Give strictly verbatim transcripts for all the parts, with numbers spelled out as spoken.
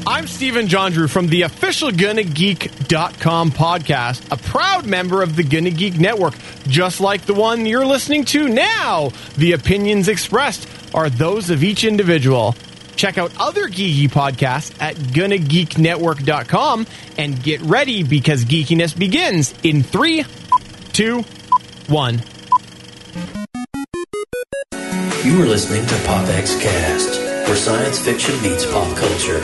I'm Stephen John Drew from the official Gonna Geek dot com podcast, a proud member of the Gonna Geek Network, just like the one you're listening to now. The opinions expressed are those of each individual. Check out other geeky podcasts at Gonna Geek Network dot com and get ready because geekiness begins in three, two, one. You are listening to PopX Cast, where science fiction meets pop culture.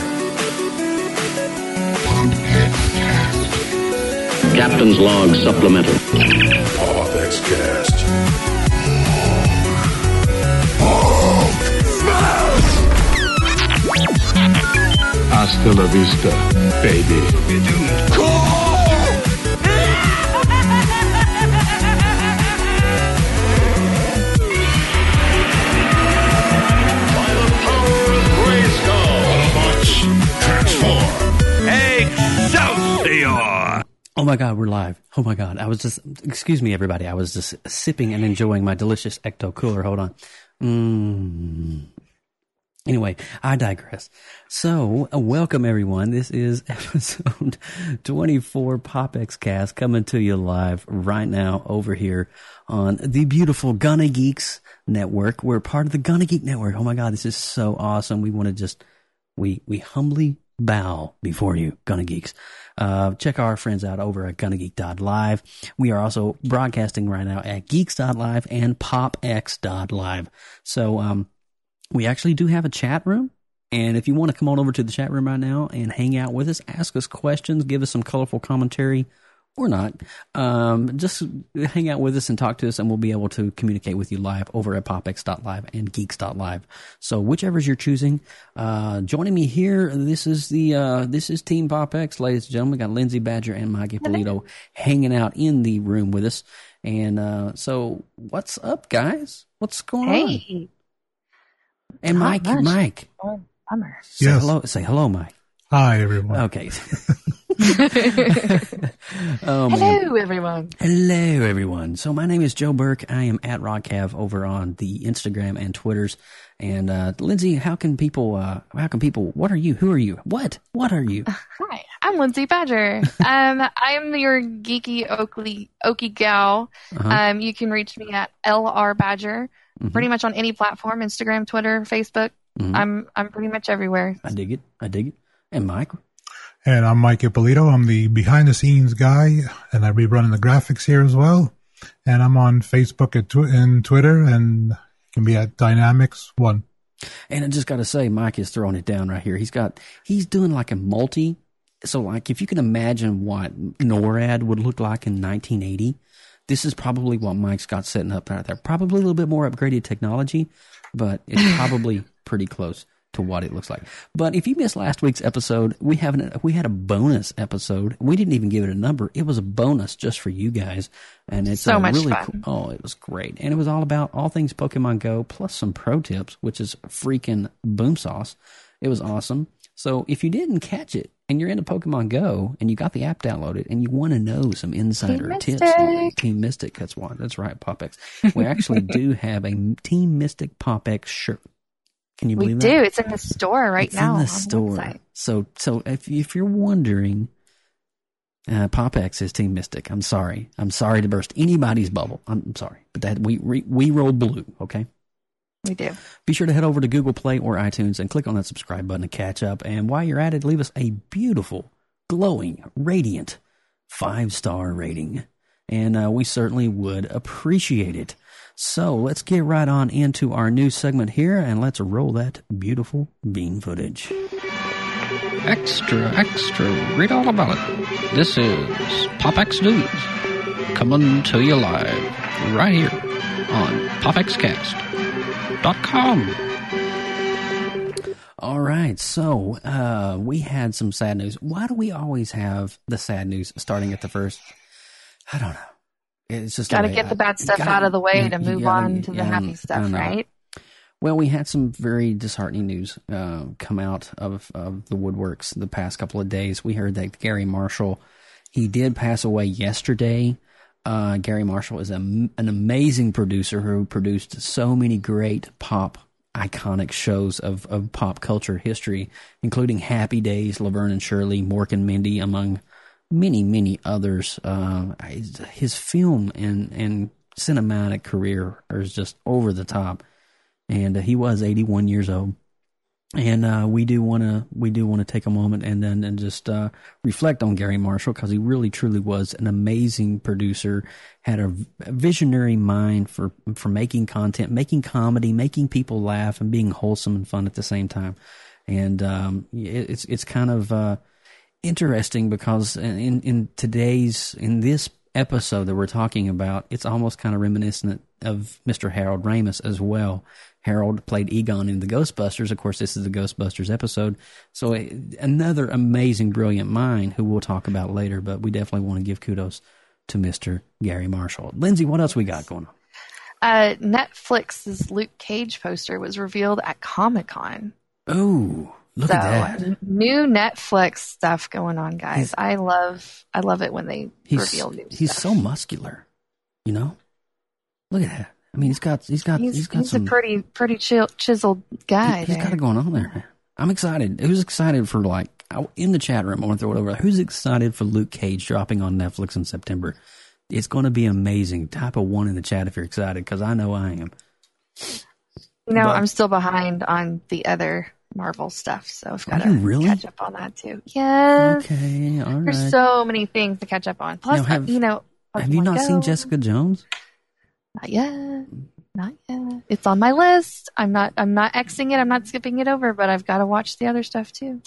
Captain's Log Supplemental. PopX Cast. Hasta la vista, baby. Excelsior! Oh my God, we're live. Oh my God. I was just, excuse me, everybody. I was just sipping and enjoying my delicious Ecto Cooler. Hold on. Mm. Anyway, I digress. So, uh, welcome everyone. This is episode twenty-four PopX Cast coming to you live right now over here on the beautiful Gonna Geeks Network. We're part of the Gonna Geek Network. Oh my God, this is so awesome. We want to just, we, we humbly bow before you, Gonna Geeks. Uh, check our friends out over at Gonna Geek dot live. We are also broadcasting right now at Geeks dot live and PopX dot live. So, um, we actually do have a chat room. And if you want to come on over to the chat room right now and hang out with us, ask us questions, give us some colorful commentary, or not, um, just hang out with us and talk to us, and we'll be able to communicate with you live over at PopX dot live and Geeks dot live. So whichever you're choosing, uh, joining me here, this is the uh, this is Team PopX, ladies and gentlemen. We got Lindsay Badger and Mikey Polito hanging out in the room with us. And uh, so, what's up, guys? What's going hey. on? And Mike, much. Mike, Oh, bummer. say Yes. hello. Say hello, Mike. Hi, everyone. Okay. oh, man. Hello, everyone. Hello, everyone. So my name is Joe Burke. I am at RodCav over on the Instagram and Twitters. And uh, Lindsay, how can people? Uh, how can people? What are you? Who are you? What? What are you? Hi, I'm Lindsay Badger. um, I'm your geeky Oakley Okie gal. Uh-huh. Um, you can reach me at L R Badger, Mhm. pretty much on any platform: Instagram, Twitter, Facebook. Mhm. I'm I'm pretty much everywhere. I dig it. I dig it. And Mike. And I'm Mike Ippolito. I'm the behind-the-scenes guy, and I be running the graphics here as well. And I'm on Facebook and, tw- and Twitter, and can be at Dynamics One. And I just got to say, Mike is throwing it down right here. He's got, he's doing like a multi. So like, if you can imagine what NORAD would look like in nineteen eighty, this is probably what Mike's got setting up out there. Probably a little bit more upgraded technology, but it's probably pretty close to what it looks like. But if you missed last week's episode, we have an, we had a bonus episode. We didn't even give it a number. It was a bonus just for you guys, and it's So a much really fun. cool. Oh, it was great, and it was all about all things Pokemon Go plus some pro tips, which is freaking boom sauce. It was awesome. So if you didn't catch it and you're into Pokemon Go and you got the app downloaded and you want to know some insider Team tips, Mystic. Team Mystic, that's one. That's right, PopX. We actually do have a Team Mystic PopX shirt. Can you We believe do. that? It's in the store right it's now. in on the the store. website. So, so if if you're wondering, uh, PopX is Team Mystic. I'm sorry. I'm sorry to burst anybody's bubble. I'm sorry, but that we we, we roll blue. Okay. We do. Be sure to head over to Google Play or iTunes and click on that subscribe button to catch up. And while you're at it, leave us a beautiful, glowing, radiant five-star rating. And uh, we certainly would appreciate it. So let's get right on into our new segment here, and let's roll that beautiful bean footage. Extra, extra, read all about it. This is PopX News, coming to you live right here on pop x cast dot com. All right, so uh, we had some sad news. Why do we always have the sad news starting at the first? I don't know. It's just Got to the way get I- the bad stuff gotta- out of the way you- to you move gotta- on to the yeah, happy I stuff, don't know. right? Well, we had some very disheartening news uh, come out of, of the woodworks the past couple of days. We heard that Gary Marshall, he did pass away yesterday. Uh, Gary Marshall is a, an amazing producer who produced so many great pop iconic shows of, of pop culture history, including Happy Days, Laverne and Shirley, Mork and Mindy, among many, many others. Uh, his film and, and cinematic career is just over the top. And uh, he was eighty-one years old. And uh, we do want to we do want to take a moment and then and just uh, reflect on Gary Marshall, because he really truly was an amazing producer, had a, a visionary mind for for making content, making comedy, making people laugh, and being wholesome and fun at the same time. And um, it, it's it's kind of uh, interesting because in in today's in this episode that we're talking about, it's almost kind of reminiscent of Mister Harold Ramis as well. Harold played Egon in the Ghostbusters. Of course, this is the Ghostbusters episode. So uh, another amazing, brilliant mind who we'll talk about later, but we definitely want to give kudos to Mister Gary Marshall. Lindsay, what else we got going on? Uh, Netflix's Luke Cage poster was revealed at Comic-Con. Oh, look so, at that. New Netflix stuff going on, guys. He's, I love I love it when they reveal new he's stuff. He's so muscular, you know? Look at that. I mean, he's got he's got he's, he's got he's some, a pretty pretty chill, chiseled guy. He, he's got it going on there. I'm excited. Who's excited for, like, in the chat room? I want to throw it over. Who's excited for Luke Cage dropping on Netflix in September? It's going to be amazing. Type a one in the chat if you're excited, because I know I am. You know, but, I'm still behind on the other Marvel stuff, so I've got to really? catch up on that too. Yes. Okay. All right. There's so many things to catch up on. Plus, now, have, you know, have you not Go. seen Jessica Jones? Not yet. Not yet. It's on my list. I'm not. I'm not Xing it. I'm not skipping it over. But I've got to watch the other stuff too.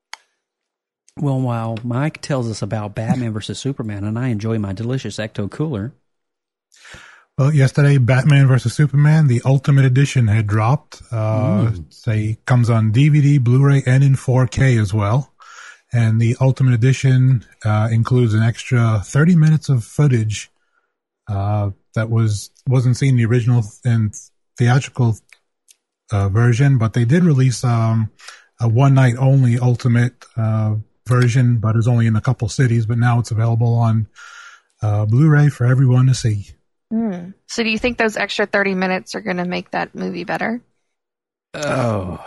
Well, while Mike tells us about Batman versus Superman, and I enjoy my delicious Ecto Cooler. Well, yesterday, Batman versus Superman, the Ultimate Edition had dropped. Uh, mm. Say comes on D V D, Blu-ray, and in four K as well. And the Ultimate Edition uh, includes an extra thirty minutes of footage uh, that was wasn't seen in the original and theatrical uh, version, but they did release um, a one night only Ultimate uh, version, but it's only in a couple cities. But now it's available on uh, Blu-ray for everyone to see. Mm. So, do you think those extra thirty minutes are going to make that movie better? Oh,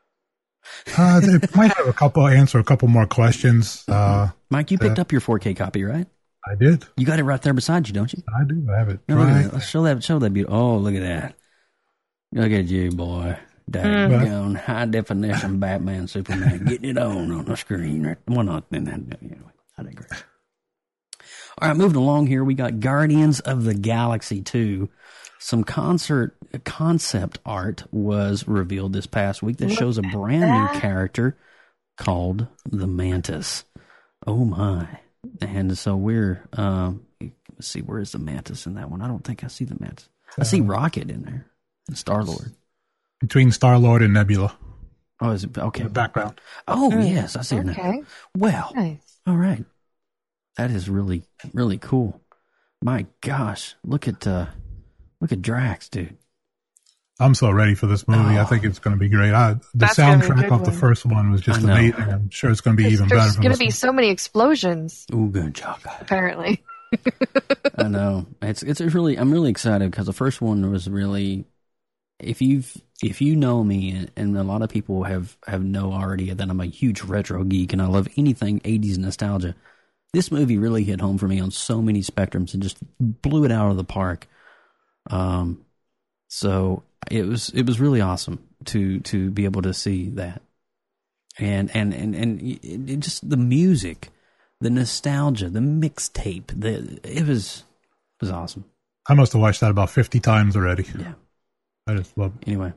uh, it might have a couple answer a couple more questions. Uh, Mike, you picked uh, up your four K copy, right? I did. You got it right there beside you, don't you? I do. I have it. No, right. Let's show that. Show that beauty. Oh, look at that. Look at you, boy. Dang, mm. High definition Batman, Superman, getting it on on the screen. Well, not then. Anyway, I digress. All right, moving along here, we got Guardians of the Galaxy two. Some concert concept art was revealed this past week that Look shows a brand that. new character called the Mantis. Oh my! And so we're um, let's see, where is the Mantis in that one? I don't think I see the Mantis. I see Rocket in there and Star-Lord. Between Star-Lord and Nebula. Oh, is it okay? In the background. Oh mm. yes, I see her okay. now. Well, nice. All right. That is really, really cool. My gosh, look at uh, look at Drax, dude. I'm so ready for this movie. Oh. I think it's going to be great. I, the That's soundtrack of one. the first one was just amazing. I'm sure it's going to be there's, even there's better. There's going to be one. so many explosions. Ooh, good job. Apparently. I know. It's it's really. I'm really excited because the first one was really. If you've if you know me, and, and a lot of people have have know already that I'm a huge retro geek and I love anything eighties nostalgia. This movie really hit home for me on so many spectrums and just blew it out of the park. Um, so it was it was really awesome to to be able to see that, and and and and it, it just the music, the nostalgia, the mixtape, the it was it was awesome. I must have watched that about fifty times already. Yeah, I just love it. Anyway,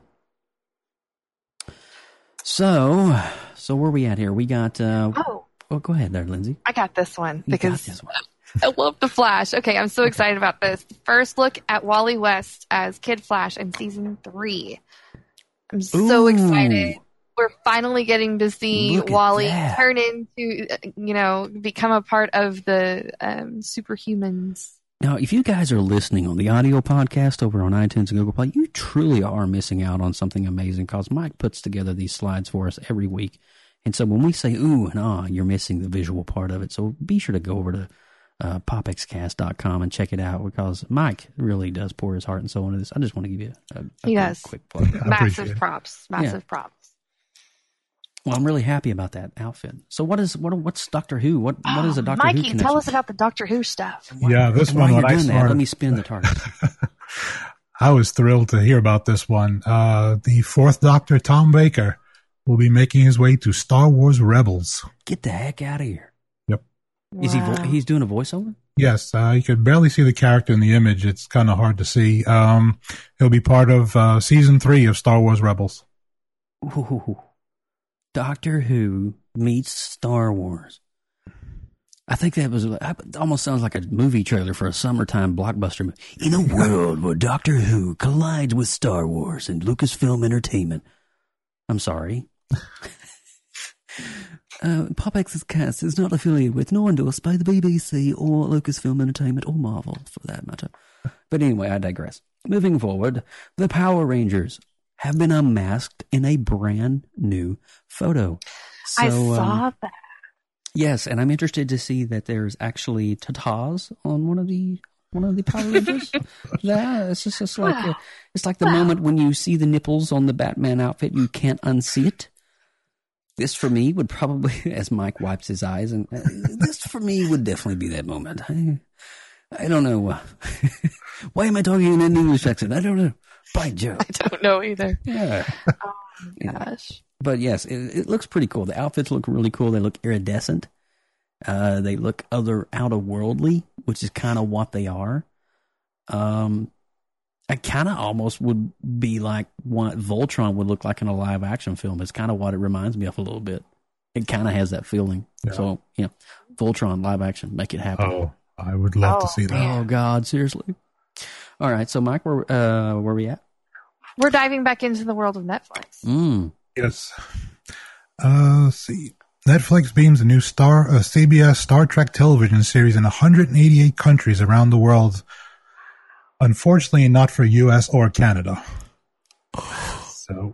so so where are we at here? We got uh, oh. Oh, go ahead there, Lindsay. I got this one you because this one. I love the Flash. Okay, I'm so okay. excited about this. First look at Wally West as Kid Flash in season three. I'm so Ooh. excited. We're finally getting to see Look Wally turn into, you know, become a part of the um, superhumans. Now, if you guys are listening on the audio podcast over on iTunes and Google Play, you truly are missing out on something amazing because Mike puts together these slides for us every week. And so when we say ooh and ah, you're missing the visual part of it. So be sure to go over to uh, pop x cast dot com and check it out, because Mike really does pour his heart and soul into this. I just want to give you a, a yes. quick plug. Massive props. Massive yeah. props. Well, I'm really happy about that outfit. So what is what? What's Doctor Who? What what is a Doctor Mikey, Who connection? tell us about the Doctor Who stuff. Yeah, this And one, while when you're I doing saw that, it, let me spin the target. I was thrilled to hear about this one. Uh, the fourth Doctor, Tom Baker, will be making his way to Star Wars Rebels. Get the heck out of here. Yep. Is he? Wow. Vo- he's doing a voiceover? Yes, uh, you could barely see the character in the image. It's kind of hard to see. Um, he'll be part of uh, season three of Star Wars Rebels. Ooh. Doctor Who meets Star Wars. I think that was it almost sounds like a movie trailer for a summertime blockbuster movie. In a world where Doctor Who collides with Star Wars and Lucasfilm Entertainment. I'm sorry. uh, PopX's cast is not affiliated with nor endorsed by the B B C or Lucasfilm Entertainment or Marvel, for that matter. But anyway, I digress. Moving forward, the Power Rangers have been unmasked in a brand new photo. So, I saw um, that. Yes, and I'm interested to see that there's actually tatas on one of the one of the Power Rangers. Yeah, it's just, just like a, it's like the moment when you see the nipples on the Batman outfit, you can't unsee it. This for me would probably, as Mike wipes his eyes, and uh, this for me would definitely be that moment. I, I don't know. Uh, why am I talking in an English accent? I don't know. By Joe. I don't know either. Yeah. Oh my gosh. But yes, it, it looks pretty cool. The outfits look really cool. They look iridescent. Uh, they look other out of worldly, which is kind of what they are. Um, I kind of almost would be like what Voltron would look like in a live action film. It's kind of what it reminds me of a little bit. It kind of has that feeling. Yeah. So, yeah, Voltron live action, make it happen. Oh, I would love oh, to see that. Man. Oh God, seriously. All right, so Mike, where uh, where we at? We're diving back into the world of Netflix. Mm. Yes. Uh, let's see. Netflix beams a new Star uh, C B S Star Trek television series in one hundred eighty-eight countries around the world. Unfortunately, not for U S or Canada. So,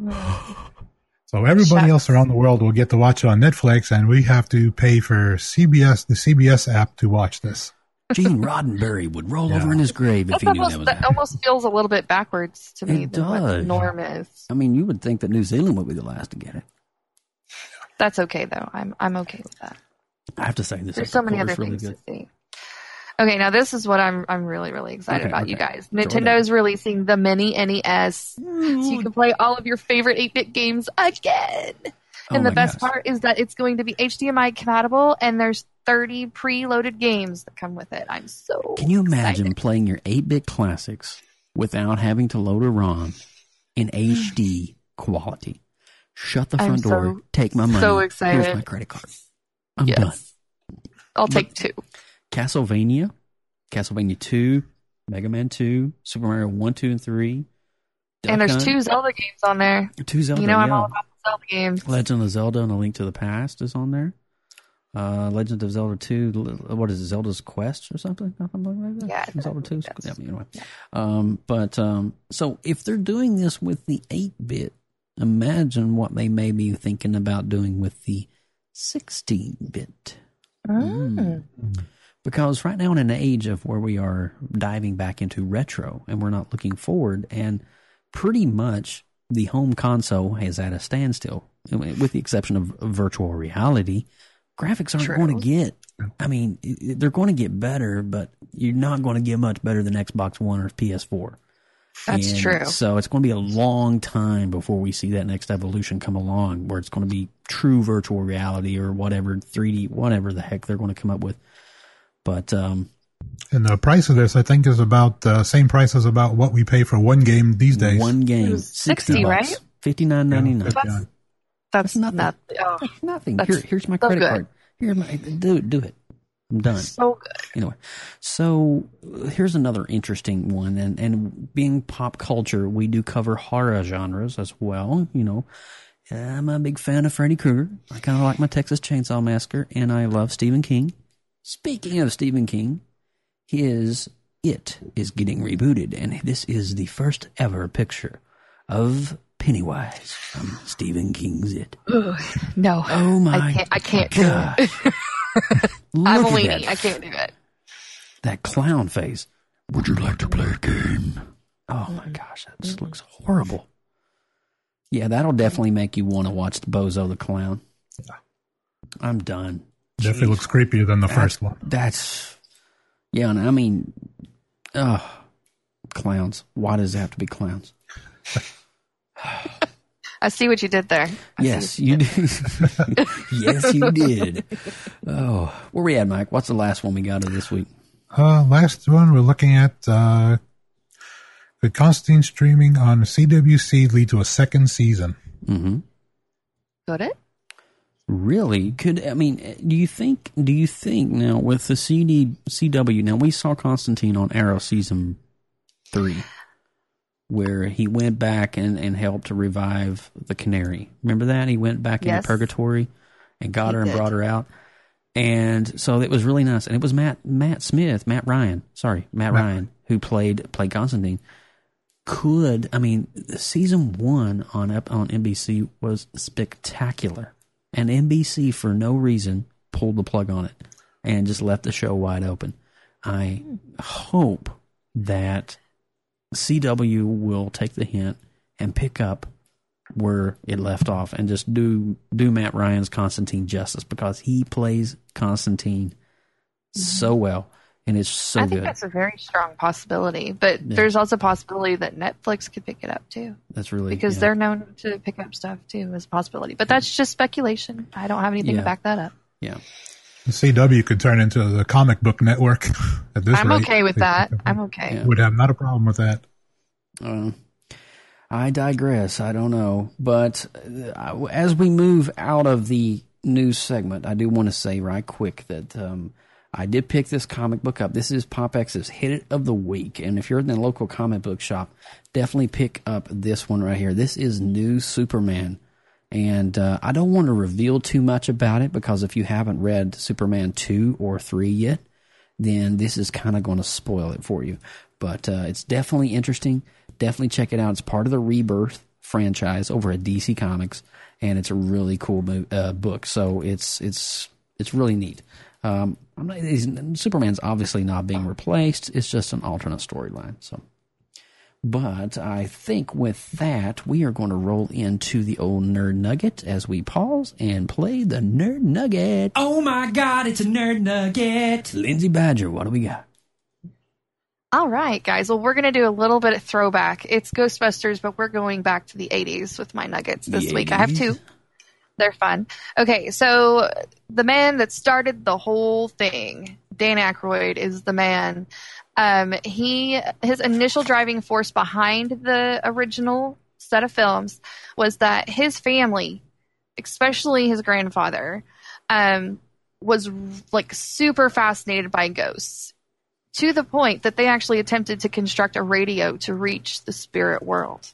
so everybody Shucks. else around the world will get to watch it on Netflix, and we have to pay for C B S, the C B S app, to watch this. Gene Roddenberry would roll Yeah. over in his grave if That's he knew almost, that was that happening. almost feels a little bit backwards to me It than what the does. norm is. I mean, you would think that New Zealand would be the last to get it. That's okay though. I'm I'm okay with that. I have to say this. There's so many other is really things good. to see. Okay, now this is what I'm I'm really really excited Okay, about, okay. you guys. Throw it Nintendo is releasing the Mini N E S, so you can play all of your favorite eight-bit games again. Oh And the my best gosh. part is that it's going to be H D M I compatible, and there's thirty pre-loaded games that come with it. I'm so Can you imagine excited. playing your eight-bit classics without having to load a ROM in H D quality? Shut the I'm front door. so- Take my money. so excited. Here's my credit card. I'm Yes. done. I'll take two. Castlevania, Castlevania two, Mega Man two, Super Mario one, two, and three. And there's Duck two Hunt, Zelda games on there. two Zelda. You know I'm yeah. all about the Zelda games. Legend of Zelda and A Link to the Past is on there. Uh, Legend of Zelda two, what is it, Zelda's Quest or something? Something like that? Yeah, Zelda two? that's- Yeah, anyway. Um, but, um, so if they're doing this with the eight-bit, imagine what they may be thinking about doing with the sixteen-bit. Mm. Because right now in an age of where we are diving back into retro and we're not looking forward, and pretty much the home console is at a standstill, with the exception of virtual reality. Graphics aren't True. going to get, I mean, they're going to get better, but you're not going to get much better than Xbox One or P S four. That's And true. So it's going to be a long time before we see that next evolution come along, where it's going to be true virtual reality or whatever, three D, whatever the heck they're going to come up with. But um, And the price of this, I think, is about the uh, same price as about what we pay for one game these days. one game, was sixty, sixty right? bucks, fifty-nine ninety-nine. Yeah, That's, that's nothing. not, oh, Nothing. That's Here, here's my so credit good. card. Here's my do do it. I'm done. so good. Anyway, so uh, here's another interesting one, and and being pop culture, we do cover horror genres as well. You know, I'm a big fan of Freddy Krueger. I kind of like my Texas Chainsaw Massacre, and I love Stephen King. Speaking of Stephen King, his It is getting rebooted, and this is the first ever picture of Pennywise from Stephen King's It. Ugh, no. Oh my I can't, I can't do God. it. Look I'm at a that weenie. I can't do it. that clown face. Would you like to play a game? Oh my gosh, that just looks horrible. Yeah, that'll definitely make you want to watch the Bozo the Clown. Yeah. I'm done. Definitely Jeez. looks creepier than the that, first one. That's, yeah, and I mean, oh, clowns. Why does it have to be clowns? I see what you did there. I yes, you did. Yes, you did. Oh, where we at, Mike? What's the last one we got of this week? Uh, last one, we're looking at, uh, could Constantine streaming on C W C lead to a second season? Mm-hmm. Got it? Really? Could, I mean, do you think, do you think now with the C D, C W, now we saw Constantine on Arrow season three, where he went back and, and helped to revive the Canary. Remember that? He went back Yes. into purgatory and got He her and did. brought her out. And so it was really nice. And it was Matt, Matt Smith, Matt Ryan, sorry, Matt Matt. Ryan, who played, played Constantine. Could, I mean, season one on on N B C was spectacular. And N B C, for no reason, pulled the plug on it and just left the show wide open. I hope that C W will take the hint and pick up where it left off and just do do Matt Ryan's Constantine justice, because he plays Constantine so well, and it's so I think good. that's a very strong possibility, but Yeah. there's also a possibility that Netflix could pick it up too, That's really because yeah. they're known to pick up stuff too as a possibility. But that's just speculation. I don't have anything Yeah. to back that up. yeah. The C W could turn into the comic book network at this I'm rate. okay with They- that. they I'm okay. Yeah. Would have not a problem with that. Uh, I digress. I don't know. But uh, as we move out of the news segment, I do want to say right quick that um, I did pick this comic book up. This is PopX's Hit It of the Week. And if you're in the local comic book shop, definitely pick up this one right here. This is New Superman. And uh, I don't want to reveal too much about it, because if you haven't read Superman two or three yet, then this is kind of going to spoil it for you. But uh, it's definitely interesting. Definitely check it out. It's part of the Rebirth franchise over at D C Comics, and it's a really cool mo- uh, book. So it's it's it's really neat. Um, I'm not, he's, Superman's obviously not being replaced. It's just an alternate storyline. So, but I think with that, we are going to roll into the old Nerd Nugget as we pause and play the Nerd Nugget. Oh my God, it's a Nerd Nugget. Lindsay Badger, what do we got? All right, guys. Well, we're going to do a little bit of throwback. It's Ghostbusters, but we're going back to the eighties with my nuggets this The week. I have eighties? two. They're fun. Okay, so the man that started the whole thing, Dan Aykroyd, is the man. Um, he his initial driving force behind the original set of films was that his family, especially his grandfather, um, was like super fascinated by ghosts, to the point that they actually attempted to construct a radio to reach the spirit world.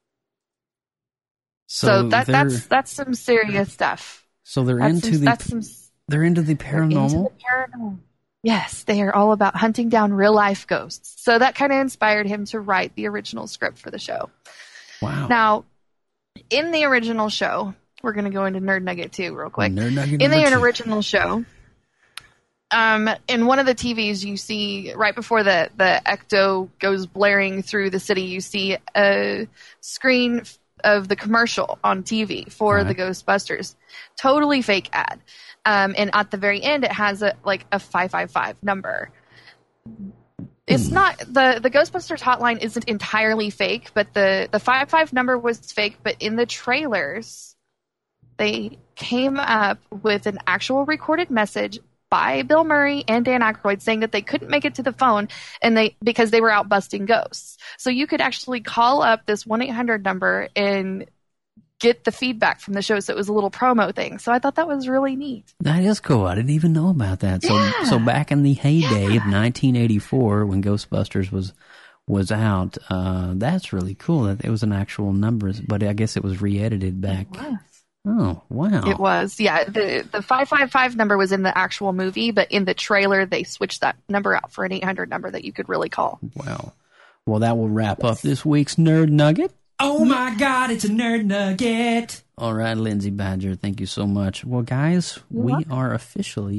So, so that that's that's some serious stuff. So they're that's into some, the that's some, they're into the they're paranormal. into the paranormal. Yes, they are all about hunting down real life ghosts. So that kind of inspired him to write the original script for the show. Wow. Now, in the original show, we're going to go into Nerd Nugget two real quick. Nerd Nugget in the number two. original show, um, in one of the T Vs, you see right before the the ecto goes blaring through the city, you see a screen of the commercial on T V for Right. the Ghostbusters. Totally fake ad. Um, and at the very end, it has a like a five five five number. It's not the the Ghostbusters hotline isn't entirely fake, but the the five five number was fake. But in the trailers, they came up with an actual recorded message by Bill Murray and Dan Aykroyd saying that they couldn't make it to the phone and they because they were out busting ghosts. So you could actually call up this one eight hundred number and get the feedback from the show. So it was a little promo thing. So I thought that was really neat. That is cool. I didn't even know about that. So Yeah. so back in the heyday of nineteen eighty-four when Ghostbusters was was out, uh, that's really cool that it was an actual number, but I guess it was re-edited back. It was. Oh, wow. It was. Yeah. The the five five five number was in the actual movie, but in the trailer, they switched that number out for an eight hundred number that you could really call. Wow. Well, that will wrap up this week's Nerd Nugget. Oh my God, it's a Nerd Nugget. All right, Lindsay Badger, thank you so much. Well, guys, You're we welcome. are officially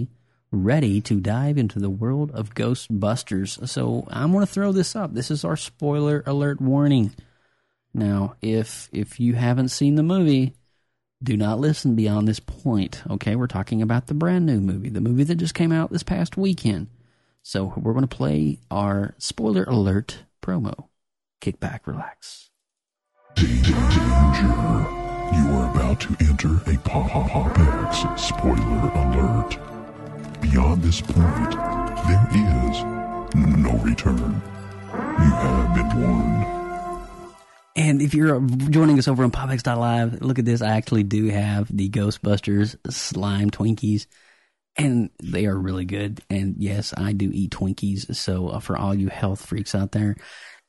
ready to dive into the world of Ghostbusters. So I'm going to throw this up. This is our spoiler alert warning. Now, if if you haven't seen the movie, do not listen beyond this point. Okay, we're talking about the brand new movie, the movie that just came out this past weekend. So we're going to play our spoiler alert promo. Kick back, relax. Danger. You are about to enter a Pop-X spoiler alert. Beyond this point, there is no return. You have been warned. And if you're joining us over on Pop X dot live, look at this. I actually do have the Ghostbusters slime Twinkies, and they are really good. And yes, I do eat Twinkies. So uh, for all you health freaks out there,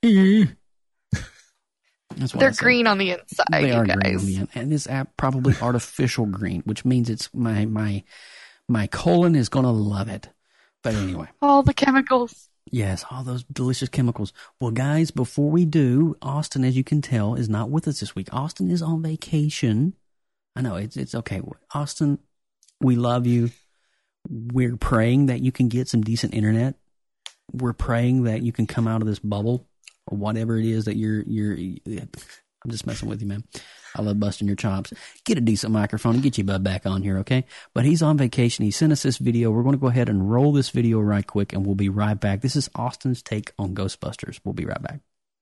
that's what they're green on the inside. They you are guys. green on the inside, and this app probably artificial green, which means it's my my my colon is gonna love it. But anyway, all the chemicals. Yes, all those delicious chemicals. Well, guys, before we do, Austin, as you can tell, is not with us this week. Austin is on vacation. I know, it's it's okay. Austin, we love you. We're praying that you can get some decent internet. We're praying that you can come out of this bubble or whatever it is that you're, you're, I'm just messing with you, man. I love busting your chops. Get a decent microphone and get your butt back on here, okay? But he's on vacation. He sent us this video. We're going to go ahead and roll this video right quick, and we'll be right back. This is Austin's take on Ghostbusters. We'll be right back.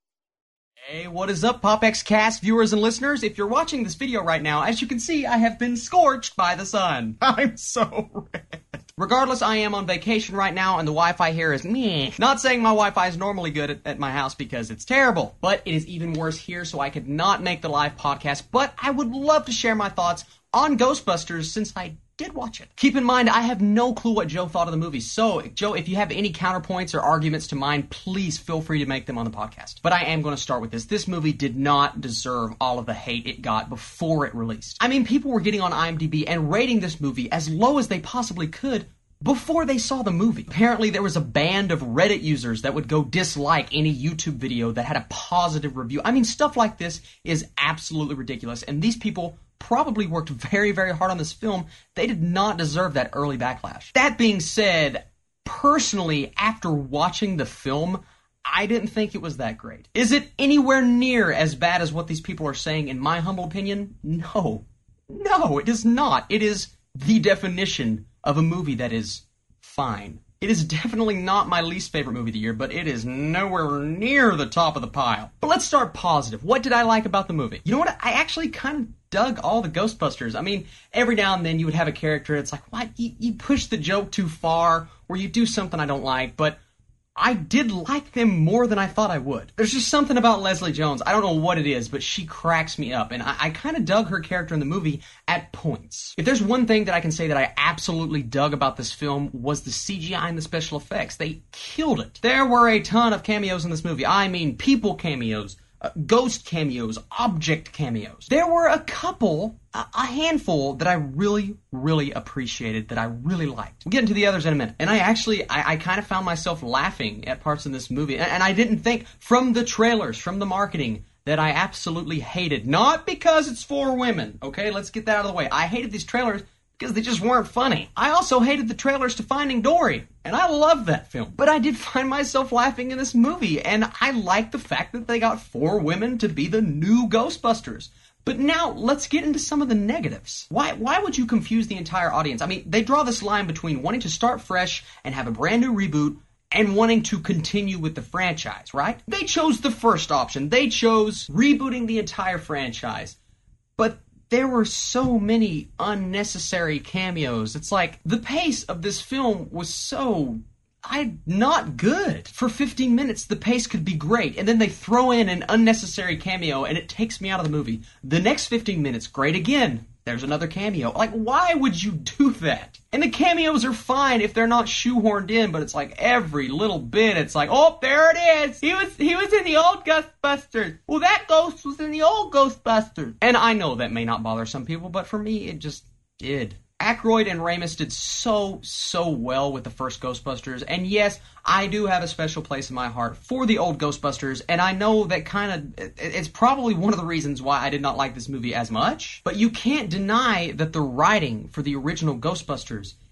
Hey, what is up, PopXCast viewers and listeners? If you're watching this video right now, as you can see, I have been scorched by the sun. I'm so red. Regardless, I am on vacation right now, and the Wi-Fi here is meh. Not saying my Wi-Fi is normally good at, at my house because it's terrible, but it is even worse here, so I could not make the live podcast, but I would love to share my thoughts on Ghostbusters since I did watch it. Keep in mind, I have no clue what Joe thought of the movie, so, Joe, if you have any counterpoints or arguments to mine, please feel free to make them on the podcast. But I am going to start with this. This movie did not deserve all of the hate it got before it released. I mean, people were getting on IMDb and rating this movie as low as they possibly could before they saw the movie. Apparently, there was a band of Reddit users that would go dislike any YouTube video that had a positive review. I mean, stuff like this is absolutely ridiculous, and these people probably worked very, very hard on this film. They did not deserve that early backlash. That being said, personally, after watching the film, I didn't think it was that great. Is it anywhere near as bad as what these people are saying, in my humble opinion? No. No, it is not. It is the definition of a movie that is fine. It is definitely not my least favorite movie of the year, but it is nowhere near the top of the pile. But let's start positive. What did I like about the movie? You know what? I actually kind of dug all the Ghostbusters. I mean, every now and then you would have a character, it's like, what? You, you push the joke too far, or you do something I don't like, but I did like them more than I thought I would. There's just something about Leslie Jones. I don't know what it is, but she cracks me up. And I, I kind of dug her character in the movie at points. If there's one thing that I can say that I absolutely dug about this film was the C G I and the special effects. They killed it. There were a ton of cameos in this movie. I mean, people cameos, uh, ghost cameos, object cameos. There were a couple, a, a handful that I really, really appreciated, that I really liked. We'll get into the others in a minute. And I actually, I, I kind of found myself laughing at parts in this movie. And, and I didn't think, from the trailers, from the marketing, that I absolutely hated. Not because it's for women, okay? Let's get that out of the way. I hated these trailers because they just weren't funny. I also hated the trailers to Finding Dory, and I love that film. But I did find myself laughing in this movie, and I like the fact that they got four women to be the new Ghostbusters. But now, let's get into some of the negatives. Why why would you confuse the entire audience? I mean, they draw this line between wanting to start fresh and have a brand new reboot and wanting to continue with the franchise, right? They chose the first option. They chose rebooting the entire franchise. But there were so many unnecessary cameos. It's like, the pace of this film was so, I not good. For fifteen minutes, the pace could be great, and then they throw in an unnecessary cameo, and it takes me out of the movie. The next fifteen minutes, great again. There's another cameo. Like, why would you do that? And the cameos are fine if they're not shoehorned in, but it's like every little bit, it's like, oh, there it is. He was he was in the old Ghostbusters. Well, that ghost was in the old Ghostbusters. And I know that may not bother some people, but for me, it just did. Aykroyd and Ramis did so, so well with the first Ghostbusters, and yes, I do have a special place in my heart for the old Ghostbusters, and I know that kind of, it's probably one of the reasons why I did not like this movie as much, but you can't deny that the writing for the original Ghostbusters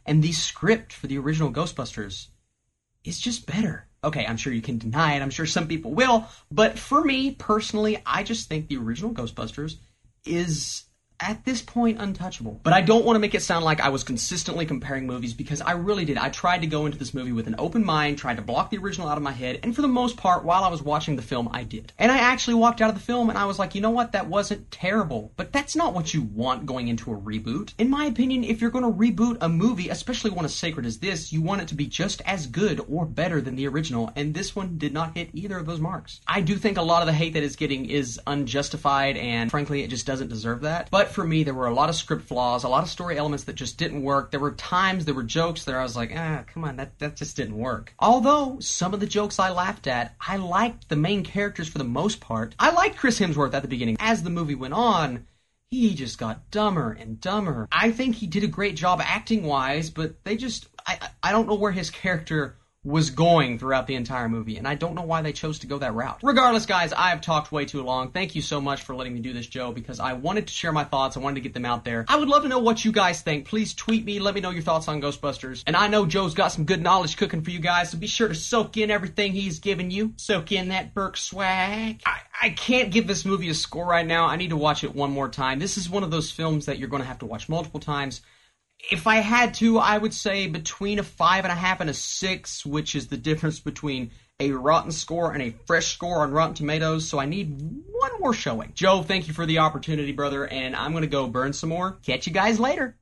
And the script for the original Ghostbusters is just better. Okay, I'm sure you can deny it. I'm sure some people will. But for me, personally, I just think the original Ghostbusters is, at this point, untouchable. But I don't want to make it sound like I was consistently comparing movies, because I really did. I tried to go into this movie with an open mind, tried to block the original out of my head, and for the most part, while I was watching the film, I did. And I actually walked out of the film and I was like, you know what, that wasn't terrible. But that's not what you want going into a reboot. In my opinion, if you're going to reboot a movie, especially one as sacred as this, you want it to be just as good or better than the original, and this one did not hit either of those marks. I do think a lot of the hate that it's getting is unjustified, and frankly, it just doesn't deserve that. But for me, there were a lot of script flaws, a lot of story elements that just didn't work. There were times, there were jokes that I was like, ah, come on, that, that just didn't work. Although, some of the jokes I laughed at, I liked the main characters for the most part. I liked Chris Hemsworth at the beginning. As the movie went on, he just got dumber and dumber. I think he did a great job acting-wise, but they just, I, I don't know where his character was going throughout the entire movie, and I don't know why they chose to go that route. Regardless, guys, I have talked way too long. Thank you so much for letting me do this, Joe, because I wanted to share my thoughts. I wanted to get them out there. I would love to know what you guys think. Please tweet me. Let me know your thoughts on Ghostbusters. And I know Joe's got some good knowledge cooking for you guys, so be sure to soak in everything he's given you. Soak in that Burke swag. I, I can't give this movie a score right now. I need to watch it one more time. This is one of those films that you're going to have to watch multiple times. If I had to, I would say between a five and a half and a six, which is the difference between a rotten score and a fresh score on Rotten Tomatoes, so I need one more showing. Joe, thank you for the opportunity, brother, and I'm going to go burn some more. Catch you guys later.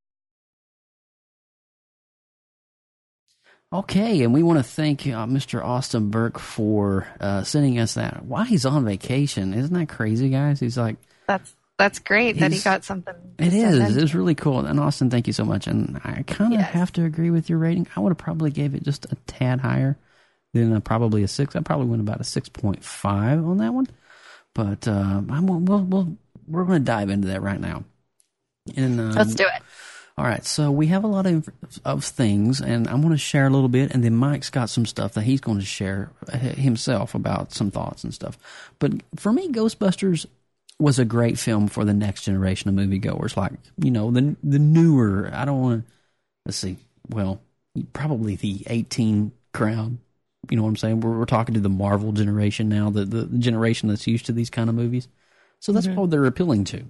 Okay, and we want to thank uh, Mister Austin Burke for uh, sending us that. Why he's on vacation. Isn't that crazy, guys? He's like... That's... That's great that he got something. It is. It was really cool. And Austin, thank you so much. And I kind of yes. have to agree with your rating. I would have probably gave it just a tad higher than a, probably a six. I probably went about a six point five on that one. But uh, I'm, we'll, we'll, we're going to dive into that right now. And um, let's do it. All right. So we have a lot of, of things, and I'm going to share a little bit. And then Mike's got some stuff that he's going to share himself about some thoughts and stuff. But for me, Ghostbusters was a great film for the next generation of moviegoers, like, you know, the the newer, I don't want to, let's see, well, probably the eighteen crowd, you know what I'm saying? We're, we're talking to the Marvel generation now, the, the generation that's used to these kind of movies. So that's mm-hmm. what they're appealing to.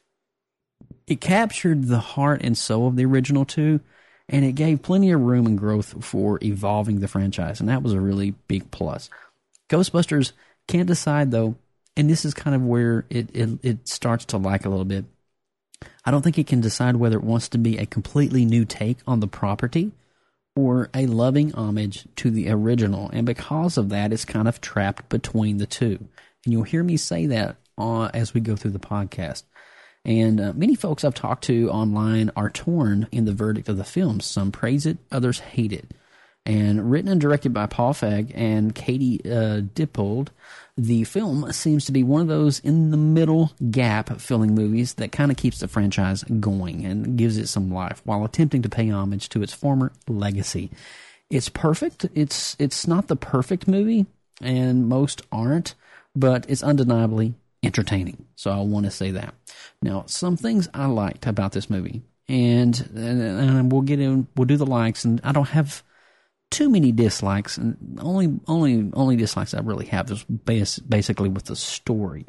It captured the heart and soul of the original two, and it gave plenty of room and growth for evolving the franchise, and that was a really big plus. Ghostbusters can't decide, though, and this is kind of where it, it it starts to lack a little bit. I don't think it can decide whether it wants to be a completely new take on the property or a loving homage to the original. And because of that, it's kind of trapped between the two. And you'll hear me say that uh, as we go through the podcast. And uh, many folks I've talked to online are torn in the verdict of the film. Some praise it, others hate it. And written and directed by Paul Feig and Katie uh, Dippold, the film seems to be one of those in-the-middle gap-filling movies that kind of keeps the franchise going and gives it some life while attempting to pay homage to its former legacy. It's perfect. It's it's not the perfect movie, and most aren't, but it's undeniably entertaining. So I want to say that. Now, some things I liked about this movie, and, and, and we'll get in, we'll do the likes, and I don't have too many dislikes, and only only only dislikes I really have is bas- basically with the story.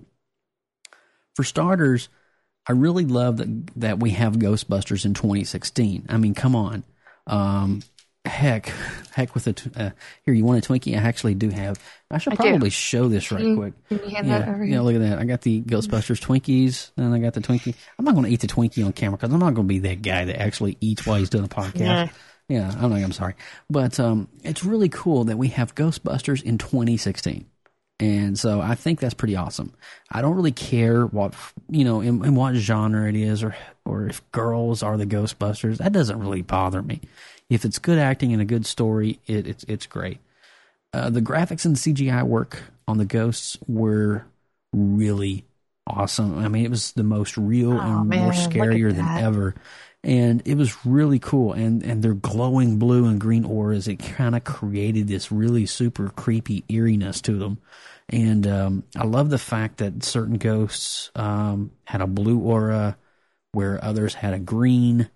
For starters, I really love that that we have Ghostbusters in twenty sixteen. I mean, come on, um, heck, heck with it. Uh, here, you want a Twinkie? I actually do have. I should I probably do. show this right can, quick. Can you hand yeah, that over yeah. here? Look at that. I got the Ghostbusters Twinkies, and I got the Twinkie. I'm not going to eat the Twinkie on camera because I'm not going to be that guy that actually eats while he's doing a podcast. Yeah. Yeah, I'm not, I'm sorry. But um, it's really cool that we have Ghostbusters in twenty sixteen. And so I think that's pretty awesome. I don't really care what, you know, in, in what genre it is or or if girls are the Ghostbusters. That doesn't really bother me. If it's good acting and a good story, it, it's it's great. Uh, the graphics and C G I work on the ghosts were really awesome. I mean, it was the most real oh, and man, more scarier than ever. And it was really cool. And, and their glowing blue and green auras, it kind of created this really super creepy eeriness to them. And um, I love the fact that certain ghosts um, had a blue aura where others had a green.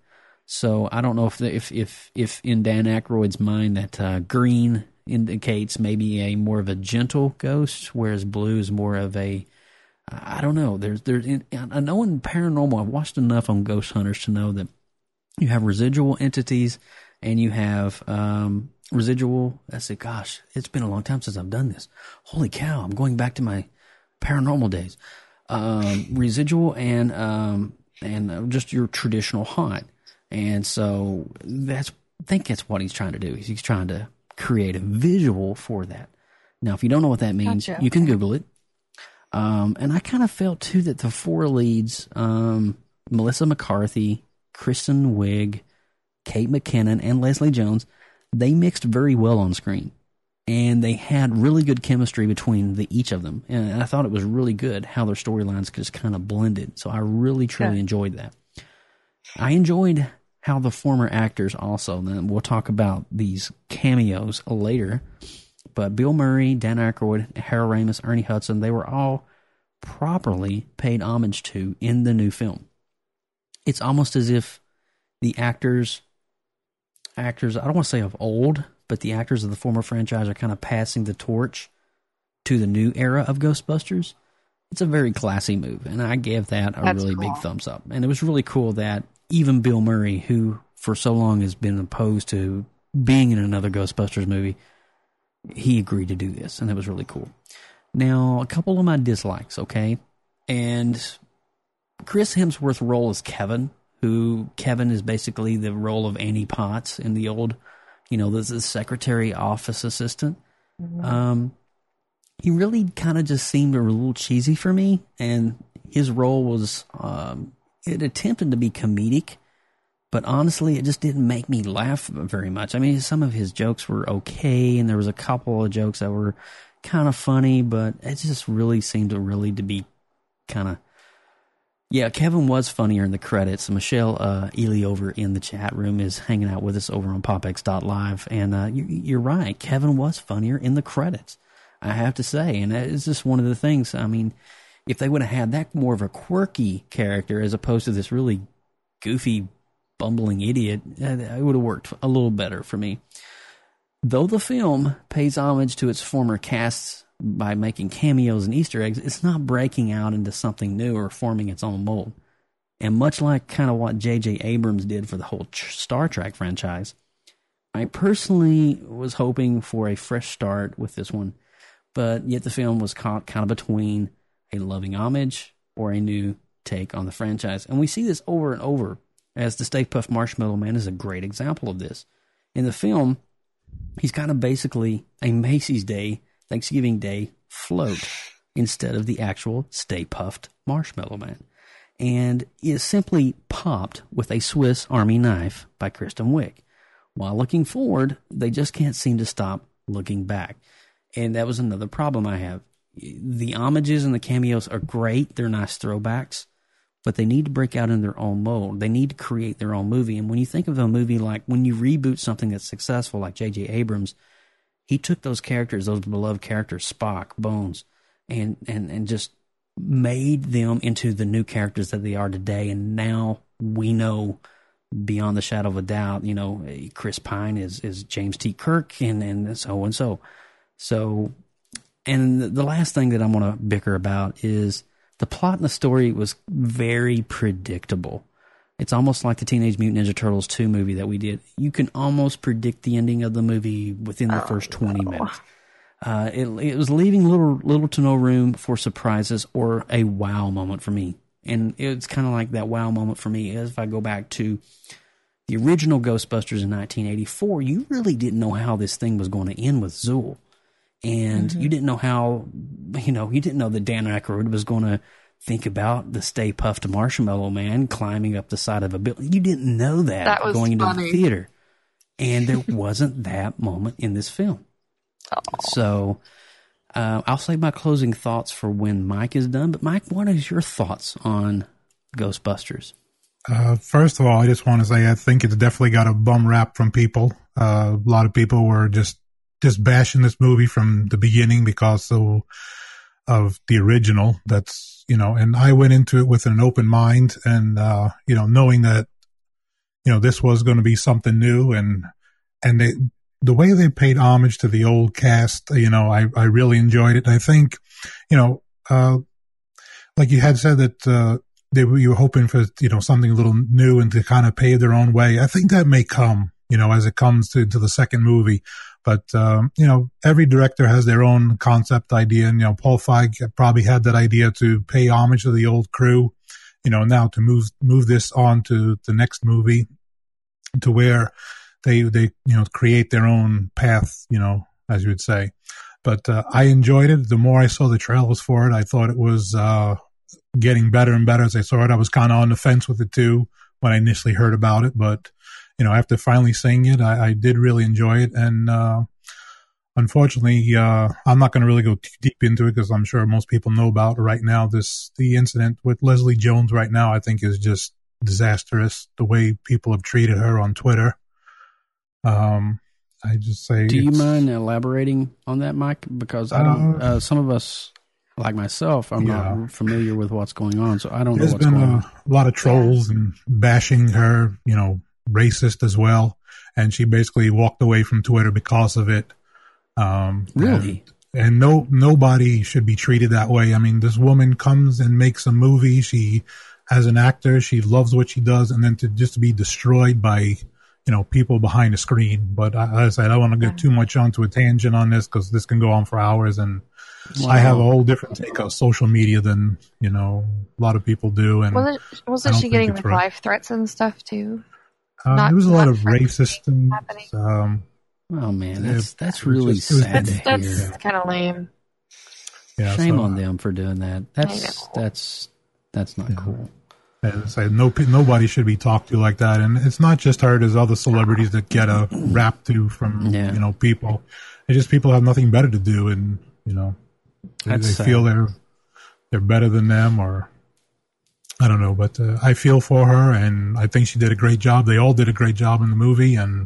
So I don't know if the, if if if in Dan Aykroyd's mind that uh, green indicates maybe a more of a gentle ghost, whereas blue is more of a, I don't know. There's there's I know in paranormal, I've watched enough on Ghost Hunters to know that you have residual entities and you have um, residual. I say, gosh, it's been a long time since I've done this. Holy cow! I'm going back to my paranormal days. Um, residual and um, and just your traditional haunt. And so that's, I think that's what he's trying to do. He's, he's trying to create a visual for that. Now, if you don't know what that means, Gotcha. you can Google it. Um, and I kind of felt too that the four leads, um, Melissa McCarthy, Kristen Wiig, Kate McKinnon, and Leslie Jones, they mixed very well on screen. And they had really good chemistry between the each of them. And I thought it was really good how their storylines just kind of blended. So I really, truly Yeah. enjoyed that. I enjoyed how the former actors also, then we'll talk about these cameos later, but Bill Murray, Dan Aykroyd, Harold Ramis, Ernie Hudson, they were all properly paid homage to in the new film. It's almost as if the actors, actors, I don't want to say of old, but the actors of the former franchise are kind of passing the torch to the new era of Ghostbusters. It's a very classy move, and I gave that a That's really cool. big thumbs up. And it was really cool that even Bill Murray, who for so long has been opposed to being in another Ghostbusters movie, he agreed to do this, and it was really cool. Now, a couple of my dislikes, okay? And Chris Hemsworth's role as Kevin, who Kevin is basically the role of Annie Potts in the old, you know, this is secretary office assistant. Mm-hmm. Um, he really kind of just seemed a little cheesy for me, and his role was, um, it attempted to be comedic, but honestly, it just didn't make me laugh very much. I mean, some of his jokes were okay, and there was a couple of jokes that were kind of funny, but it just really seemed to really to be kind of, yeah, Kevin was funnier in the credits. Michelle uh, Ely over in the chat room is hanging out with us over on popx dot live, and uh, you, you're right, Kevin was funnier in the credits, I have to say, and it's just one of the things, I mean, if they would have had that more of a quirky character as opposed to this really goofy, bumbling idiot, it would have worked a little better for me. Though the film pays homage to its former casts by making cameos and Easter eggs, it's not breaking out into something new or forming its own mold. And much like kind of what J J Abrams did for the whole Star Trek franchise, I personally was hoping for a fresh start with this one, but yet the film was caught kind of between a loving homage or a new take on the franchise. And we see this over and over, as the Stay Puft Marshmallow Man is a great example of this. In the film, he's kind of basically a Macy's Day, Thanksgiving Day float instead of the actual Stay Puft Marshmallow Man. And is simply popped with a Swiss Army knife by Kristen Wiig. While looking forward, they just can't seem to stop looking back. And that was another problem I have. The homages and the cameos are great. They're nice throwbacks, but they need to break out in their own mold. They need to create their own movie. And when you think of a movie like, when you reboot something that's successful, like J J Abrams, he took those characters, those beloved characters, Spock, Bones, and, and, and just made them into the new characters that they are today. And now we know beyond the shadow of a doubt, you know, Chris Pine is, is James T. Kirk and, and so and so. So, and the last thing that I want to bicker about is the plot and the story was very predictable. It's almost like the Teenage Mutant Ninja Turtles two movie that we did. You can almost predict the ending of the movie within the oh, first twenty no. minutes. Uh, it, it was leaving little, little to no room for surprises or a wow moment for me. And it's kind of like that wow moment for me is if I go back to the original Ghostbusters in nineteen eighty-four, you really didn't know how this thing was going to end with Zool. And mm-hmm. you didn't know how, you know, you didn't know that Dan Aykroyd was going to think about the Stay Puft Marshmallow Man climbing up the side of a building. You didn't know that, that was going funny. into the theater. And there wasn't that moment in this film. Oh. So uh, I'll save my closing thoughts for when Mike is done. But Mike, what is your thoughts on Ghostbusters? Uh, first of all, I just want to say I think it's definitely got a bum rap from people. Uh, a lot of people were just just bashing this movie from the beginning because so of the original. That's, you know, and I went into it with an open mind and, uh, you know, knowing that you know, this was going to be something new, and and they, the way they paid homage to the old cast, you know, I, I really enjoyed it. I think, you know, uh, like you had said that uh, they were, you were hoping for, you know, something a little new and to kind of pave their own way. I think that may come, you know, as it comes to, to the second movie. But, um, you know, every director has their own concept idea. And, you know, Paul Feig probably had that idea to pay homage to the old crew, you know, now to move, move this on to the next movie to where they, they, you know, create their own path, you know, as you would say. But, uh, I enjoyed it. The more I saw the trailers for it, I thought it was, uh, getting better and better as I saw it. I was kind of on the fence with it too when I initially heard about it, but, you know, after finally seeing it, I, I did really enjoy it. And, uh, unfortunately, uh, I'm not going to really go too deep into it because I'm sure most people know about it right now. This, the incident with Leslie Jones right now, I think is just disastrous. The way people have treated her on Twitter. Um, I just say, do you mind elaborating on that, Mike? Because I don't, uh, uh, some of us, like myself, I'm yeah. not familiar with what's going on, so I don't There's know what's been going a, on. a lot of trolls and bashing her, you know, racist as well, and she basically walked away from Twitter because of it. Um, really? And, and no, nobody should be treated that way. I mean, this woman comes and makes a movie. She, as an actor, she loves what she does, and then to just to be destroyed by, you know, people behind the screen. But as I said, I don't want to get too much onto a tangent on this because this can go on for hours, and wow. I have a whole different take of social media than, you know, a lot of people do. And wasn't, wasn't she getting like right. life threats and stuff too? Uh, Not, there was a lot of racist and, um, oh man, that's that's really just, was, sad. That's, that's yeah. kind of lame. Yeah, Shame so, on them for doing that. That's that's that's not yeah. cool. And say no, nobody should be talked to like that. And it's not just her. There's other celebrities that get a rap to from yeah. you know people. It's just people have nothing better to do, and you know they, they feel they're they're better than them, or I don't know. But uh, I feel for her, and I think she did a great job. They all did a great job in the movie, and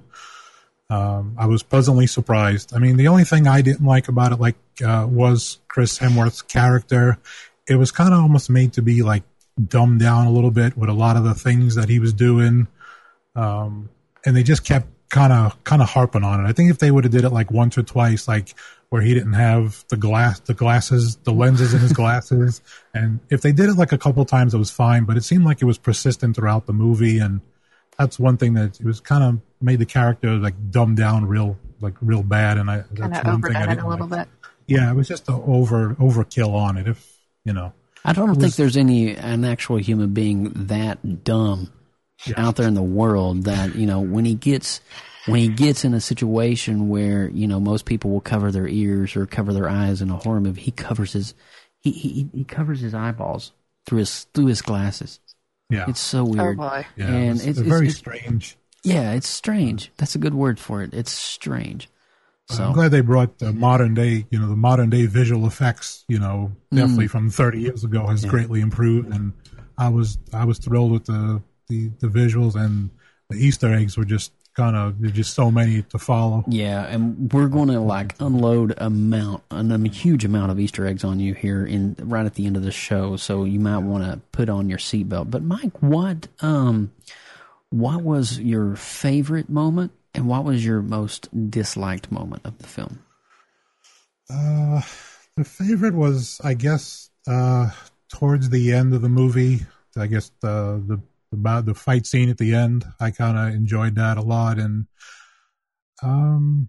um, I was pleasantly surprised. I mean, the only thing I didn't like about it, like, uh, was Chris Hemsworth's character. It was kind of almost made to be like dumbed down a little bit with a lot of the things that he was doing, um, and they just kept kind of kind of harping on it. I think if they would have did it like once or twice, like where he didn't have the glass, the glasses, the lenses in his glasses, and if they did it like a couple times, it was fine. But it seemed like it was persistent throughout the movie, and that's one thing that it was kind of made the character like dumbed down real, like real bad. And I kind that's of one overdone thing I it didn't a little like. bit. Yeah, it was just an over overkill on it. If you know. I don't was, think there's any an actual human being that dumb yeah. out there in the world that, you know, when he gets when he gets in a situation where, you know, most people will cover their ears or cover their eyes in a horror movie, he covers his he he, he covers his eyeballs through his through his glasses. Yeah, it's so weird. Oh boy. Yeah, and it's, it's, it's very it's, strange. Yeah, it's strange. That's a good word for it. It's strange. So. I'm glad they brought the modern day, you know, the modern day visual effects, you know, definitely mm. from thirty years ago has yeah. greatly improved. And I was, I was thrilled with the, the, the visuals, and the Easter eggs were just kind of, there's just so many to follow. Yeah. And we're going to like unload amount, a huge amount of Easter eggs on you here in right at the end of the show. So you might want to put on your seatbelt. But Mike, what, um, what was your favorite moment? And what was your most disliked moment of the film? Uh, the favorite was, I guess, uh, towards the end of the movie. I guess the the about the fight scene at the end. I kind of enjoyed that a lot, and um,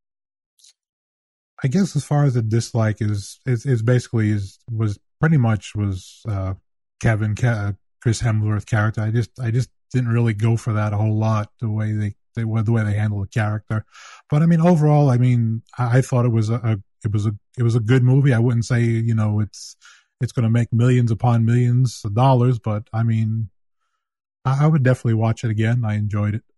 I guess as far as the dislike is, is, is basically is was pretty much was uh, Kevin Ke- Chris Hemsworth character. I just I just didn't really go for that a whole lot. The way they. They, the way they handle the character, but I mean, overall, I mean, I, I thought it was a, a, it was a, it was a good movie. I wouldn't say, you know, it's, it's going to make millions upon millions of dollars, but I mean, I, I would definitely watch it again. I enjoyed it.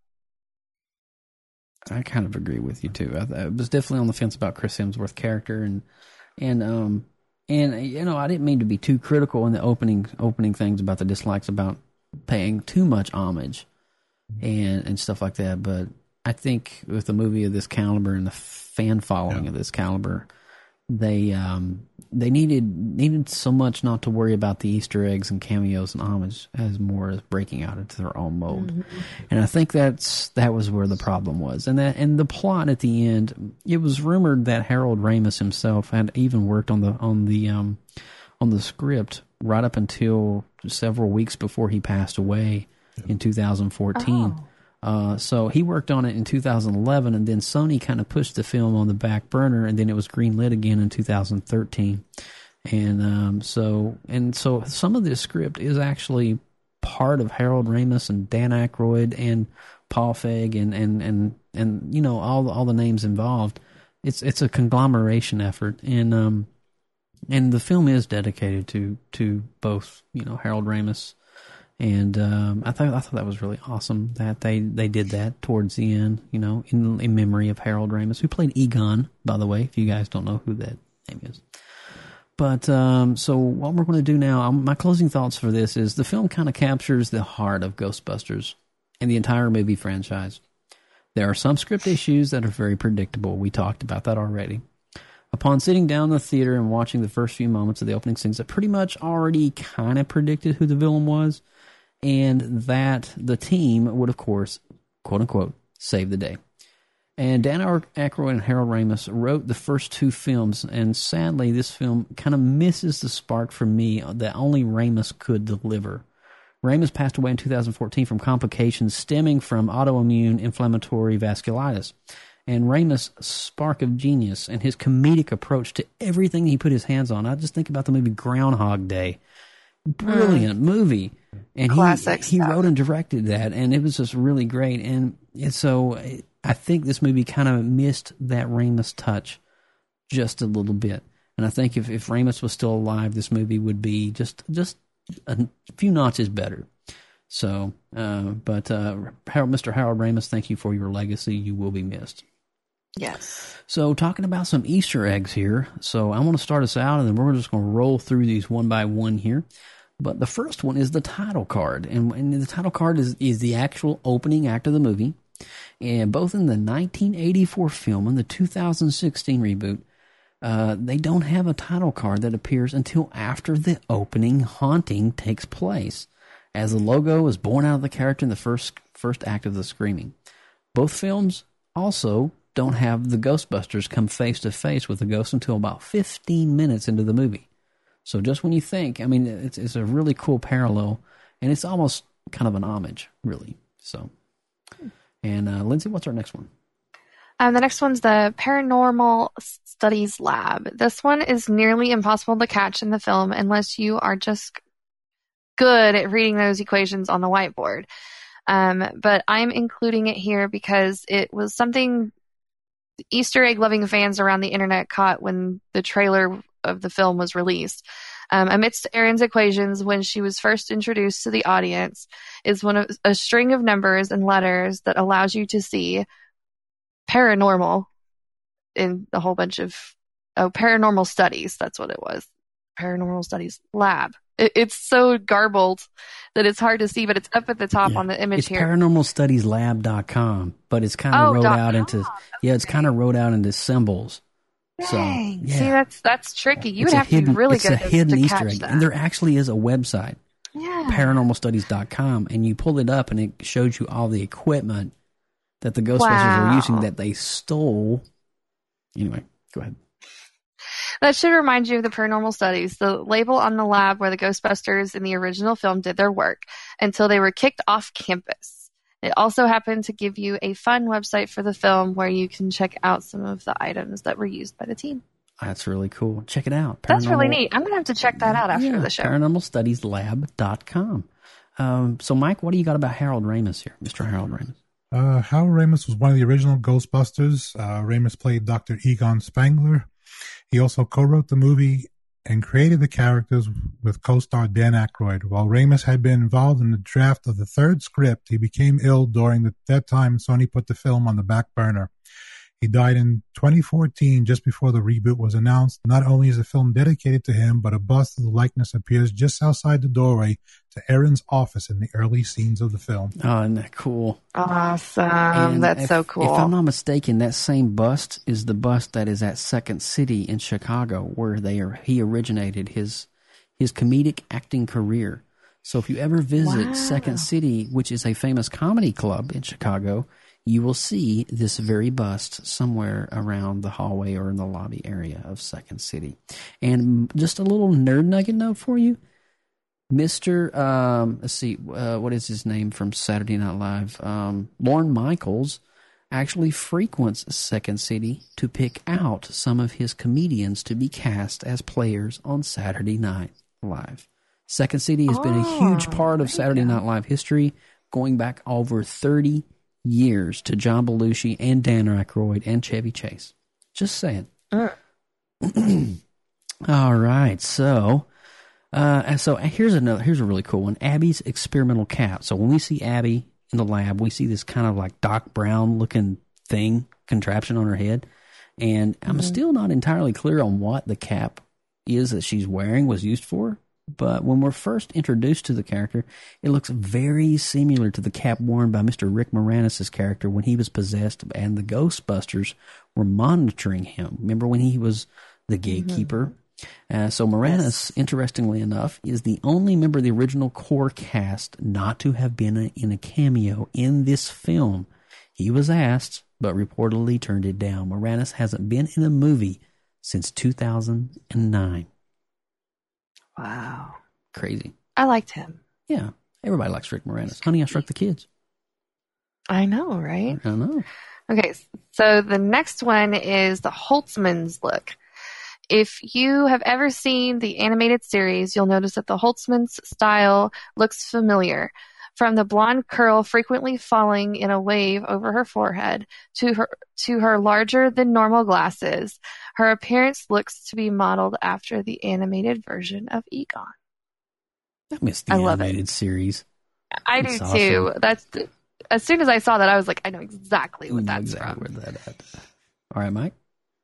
I kind of agree with you too. I, I was definitely on the fence about Chris Hemsworth character, and and um and you know, I didn't mean to be too critical in the opening opening things about the dislikes about paying too much homage. And and stuff like that, but I think with a movie of this caliber and the fan following yeah. of this caliber, they um, they needed needed so much not to worry about the Easter eggs and cameos and homage as more as breaking out into their own mold. Mm-hmm. And I think that's that was where the problem was. And that and the plot at the end, it was rumored that Harold Ramis himself had even worked on the on the um, on the script right up until several weeks before he passed away in two thousand fourteen. Oh. Uh, so he worked on it in two thousand eleven, and then Sony kind of pushed the film on the back burner, and then it was greenlit again in two thousand thirteen. And um, so, and so, some of this script is actually part of Harold Ramis and Dan Aykroyd and Paul Feig and and and and you know all all the names involved. It's it's a conglomeration effort, and um, and the film is dedicated to to both you know Harold Ramis. And um, I thought I thought that was really awesome that they, they did that towards the end, you know, in in memory of Harold Ramis, who played Egon, by the way, if you guys don't know who that name is. But um, so what we're going to do now, um, my closing thoughts for this is the film kind of captures the heart of Ghostbusters and the entire movie franchise. There are some script issues that are very predictable. We talked about that already. Upon sitting down in the theater and watching the first few moments of the opening scenes, I pretty much already kind of predicted who the villain was. And that the team would, of course, quote-unquote, save the day. And Dan Aykroyd and Harold Ramis wrote the first two films, and sadly, this film kind of misses the spark for me that only Ramis could deliver. Ramis passed away in two thousand fourteen from complications stemming from autoimmune inflammatory vasculitis. And Ramis' spark of genius and his comedic approach to everything he put his hands on, I just think about the movie Groundhog Day. Brilliant mm. movie. And Classic he, he wrote and directed that, and it was just really great. And, and so I think this movie kind of missed that Ramis touch just a little bit. And I think if, if Ramis was still alive, this movie would be just just a few notches better. So, uh, but uh, Harold, Mister Harold Ramis, thank you for your legacy. You will be missed. Yes. So talking about some Easter eggs here. So I want to start us out, and then we're just going to roll through these one by one here. But the first one is the title card. And, and the title card is, is the actual opening act of the movie. And both in the nineteen eighty-four film and the two thousand sixteen reboot, uh, they don't have a title card that appears until after the opening haunting takes place, as the logo is born out of the character in the first first act of the screaming. Both films also don't have the Ghostbusters come face to face with the ghost until about fifteen minutes into the movie. So just when you think, I mean, it's, it's a really cool parallel, and it's almost kind of an homage, really. So, and uh, Lindsay, what's our next one? Um, the next one's the Paranormal Studies Lab. This one is nearly impossible to catch in the film unless you are just good at reading those equations on the whiteboard. Um, but I'm including it here because it was something Easter egg loving fans around the internet caught when the trailer of the film was released. Um, amidst Erin's equations, when she was first introduced to the audience, is one of a string of numbers and letters that allows you to see paranormal in a whole bunch of oh, paranormal studies. That's what it was. Paranormal Studies Lab. It, it's so garbled that it's hard to see, but it's up at the top yeah. on the image it's here. paranormal studies lab dot com, but it's kind of oh, wrote dot out com. into yeah, it's kind of wrote out into symbols. Dang. So, yeah. See, that's that's tricky. You it's would have hidden, to be really it's good a to, hidden to Easter catch egg, that. and there actually is a website, yeah. paranormal studies dot com, and you pull it up, and it shows you all the equipment that the Ghostbusters wow. are using that they stole. Anyway, go ahead. That should remind you of the Paranormal Studies, the label on the lab where the Ghostbusters in the original film did their work until they were kicked off campus. It also happened to give you a fun website for the film where you can check out some of the items that were used by the team. That's really cool. Check it out. That's really neat. I'm going to have to check that out after yeah, the show. paranormal studies lab dot com. Um, so, Mike, what do you got about Harold Ramis here, Mister Harold Ramis? Uh, Harold Ramis was one of the original Ghostbusters. Uh, Ramis played Doctor Egon Spangler. He also co-wrote the movie and created the characters with co-star Dan Aykroyd. While Ramis had been involved in the draft of the third script, he became ill during the, that time Sony put the film on the back burner. He died in twenty fourteen, just before the reboot was announced. Not only is the film dedicated to him, but a bust of the likeness appears just outside the doorway to Erin's office in the early scenes of the film. Oh, isn't that cool? Awesome. And That's if, so cool. If I'm not mistaken, that same bust is the bust that is at Second City in Chicago, where they are. He originated his his comedic acting career. So if you ever visit Wow. Second City, which is a famous comedy club in Chicago, you will see this very bust somewhere around the hallway or in the lobby area of Second City. And just a little nerd nugget note for you. Mister Um, let's see, uh, what is his name from Saturday Night Live? Um, Lorne Michaels actually frequents Second City to pick out some of his comedians to be cast as players on Saturday Night Live. Second City has been a huge part of Saturday Night Live history, going back over thirty years to John Belushi and Dan Aykroyd and Chevy Chase. Just saying. Uh. All right, so uh, and so here's another. Here's a really cool one. Abby's experimental cap. So when we see Abby in the lab, we see this kind of like Doc Brown looking thing, contraption on her head, and I'm Mm-hmm. still not entirely clear on what the cap is that she's wearing was used for. But when we're first introduced to the character, it looks very similar to the cap worn by Mister Rick Moranis' character when he was possessed and the Ghostbusters were monitoring him. Remember when he was the gatekeeper? Uh, so Moranis, yes. interestingly enough, is the only member of the original core cast not to have been a, in a cameo in this film. He was asked, but reportedly turned it down. Moranis hasn't been in a movie since two thousand nine. Wow. Crazy. I liked him. Yeah. Everybody likes Rick Moranis. Honey, I Shrunk the Kids. I know, right? I know. Okay, so the next one is the Holtzman's look. If you have ever seen the animated series, you'll notice that the Holtzman's style looks familiar. From the blonde curl frequently falling in a wave over her forehead to her to her larger than normal glasses, her appearance looks to be modeled after the animated version of Egon. I missed the I love animated it. series. I That's do awesome. too. That's the, as soon as I saw that, I was like, I know exactly what We know that's exactly from. where that at. All right, Mike.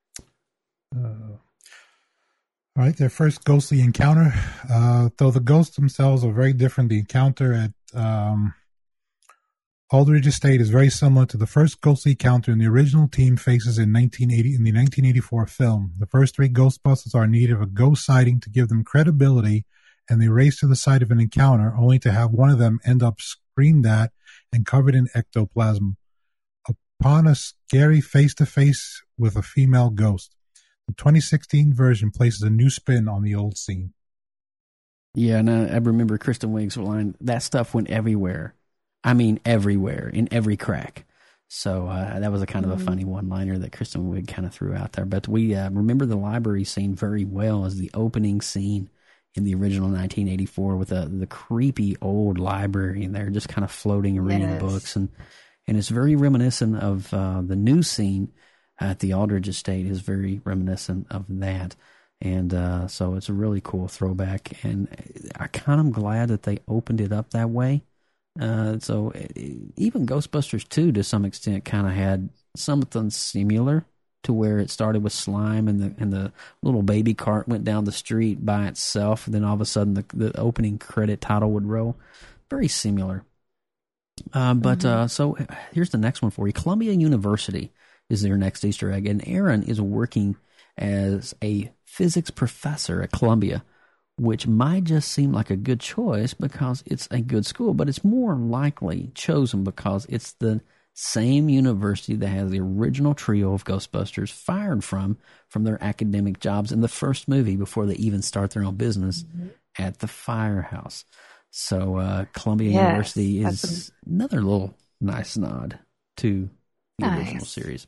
Uh, all right, their first ghostly encounter. Uh, though the ghosts themselves are very different, the encounter at um, Aldridge Estate is very similar to the first ghostly encounter in the original team faces in nineteen eighty in the nineteen eighty-four film. The first three Ghostbusters are in need of a ghost sighting to give them credibility, and they race to the site of an encounter, only to have one of them end up screamed at and covered in ectoplasm upon a scary face-to-face with a female ghost. The twenty sixteen version places a new spin on the old scene. Yeah, and I, I remember Kristen Wiig's line, that stuff went everywhere. I mean, everywhere, in every crack. So uh, that was a kind of a funny one-liner that Kristen Wiig kind of threw out there. But we uh, remember the library scene very well as the opening scene in the original nineteen eighty-four with the, the creepy old library in there, just kind of floating and reading Yes. books. And, and it's very reminiscent of uh, the new scene at the Aldridge Estate is very reminiscent of that. And uh, so it's a really cool throwback. And I kind of glad that they opened it up that way. Uh, so it, even Ghostbusters two, to some extent, kind of had something similar to where it started with slime and the and the little baby cart went down the street by itself. And then all of a sudden the, the opening credit title would roll. Very similar. Uh, but Mm-hmm. uh, so here's the next one for you. Columbia University is their next Easter egg. And Erin is working as a physics professor at Columbia, which might just seem like a good choice because it's a good school, but it's more likely chosen because it's the same university that has the original trio of Ghostbusters fired from from their academic jobs in the first movie before they even start their own business mm-hmm. at the firehouse. So uh, Columbia Yes, University is that's another little nice nod to the Nice. original series.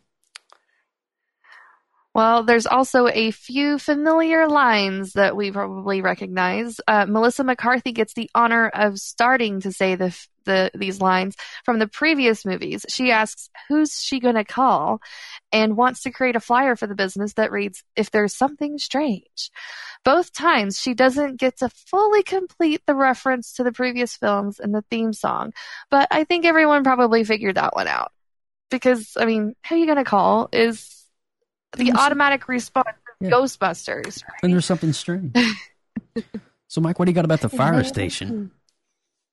Well, there's also a few familiar lines that we probably recognize. Uh, Melissa McCarthy gets the honor of starting to say the, the these lines from the previous movies. She asks, who's she going to call? And wants to create a flyer for the business that reads, if there's something strange. Both times, she doesn't get to fully complete the reference to the previous films and the theme song. But I think everyone probably figured that one out. Because, I mean, who are you going to call is the automatic response of Yeah. Ghostbusters. Right? And there's something strange. So, Mike, what do you got about the fire station?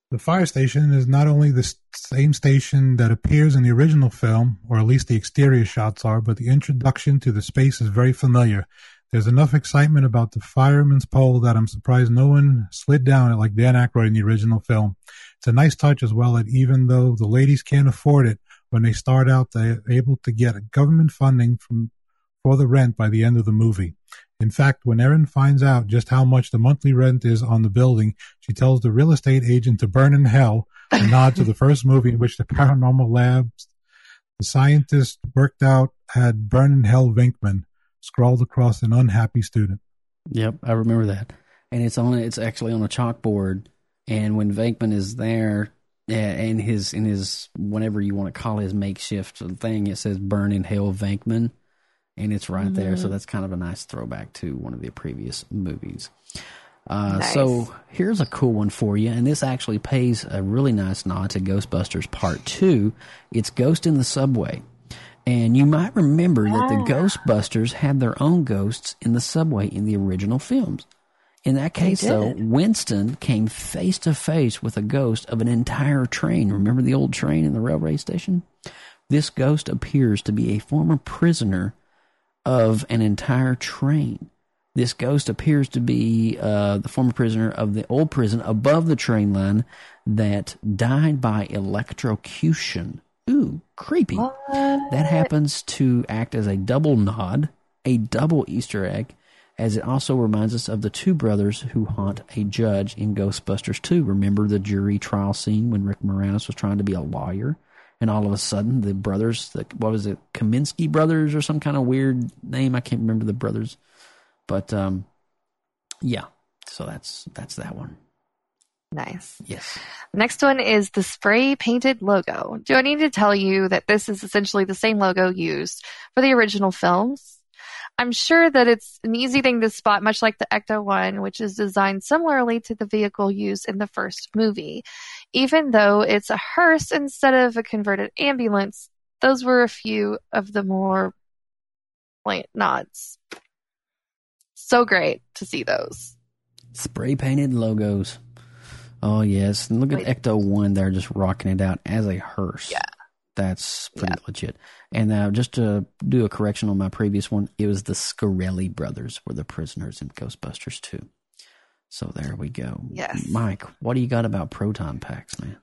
The fire station is not only the same station that appears in the original film, or at least the exterior shots are, but the introduction to the space is very familiar. There's enough excitement about the fireman's pole that I'm surprised no one slid down it like Dan Aykroyd in the original film. It's a nice touch as well that even though the ladies can't afford it, when they start out, they're able to get government funding from for the rent by the end of the movie. In fact, when Erin finds out just how much the monthly rent is on the building, she tells the real estate agent to burn in hell, a nod to the first movie in which the paranormal labs the scientists worked out had burn in hell Venkman scrawled across an unhappy student. Yep, I remember that. And it's on it's actually on a chalkboard, and when Venkman is there, yeah, in his in his whatever you want to call his makeshift thing, it says burn in hell Venkman. And it's right mm-hmm. there, so that's kind of a nice throwback to one of the previous movies. Uh, nice. So here's a cool one for you, and this actually pays a really nice nod to Ghostbusters Part two. It's Ghost in the Subway. And you might remember that the Ghostbusters had their own ghosts in the subway in the original films. In that case, though, Winston came face-to-face with a ghost of an entire train. Remember the old train in the railway station? This ghost appears to be a former prisoner of an entire train. This ghost appears to be uh, the former prisoner of the old prison above the train line that died by electrocution. Ooh, creepy. What? That happens to act as a double nod, a double Easter egg, as it also reminds us of the two brothers who haunt a judge in Ghostbusters two. Remember the jury trial scene when Rick Moranis was trying to be a lawyer? And all of a sudden, the brothers, the, what was it, Kaminsky brothers or some kind of weird name? I can't remember the brothers. But, um, yeah, so that's that's that one. Nice. Yes. Next one is the spray-painted logo. Do I need to tell you that this is essentially the same logo used for the original films? I'm sure that it's an easy thing to spot, much like the Ecto one, which is designed similarly to the vehicle used in the first movie. Even though it's a hearse instead of a converted ambulance, those were a few of the more blunt nods. So great to see those. Spray-painted logos. Oh, yes. And look at Ecto one there just rocking it out as a hearse. Yeah. That's pretty yeah. legit. And uh, just to do a correction on my previous one, it was the Scarelli brothers were the prisoners in Ghostbusters two. So there we go. Yes. Mike, what do you got about proton packs, man?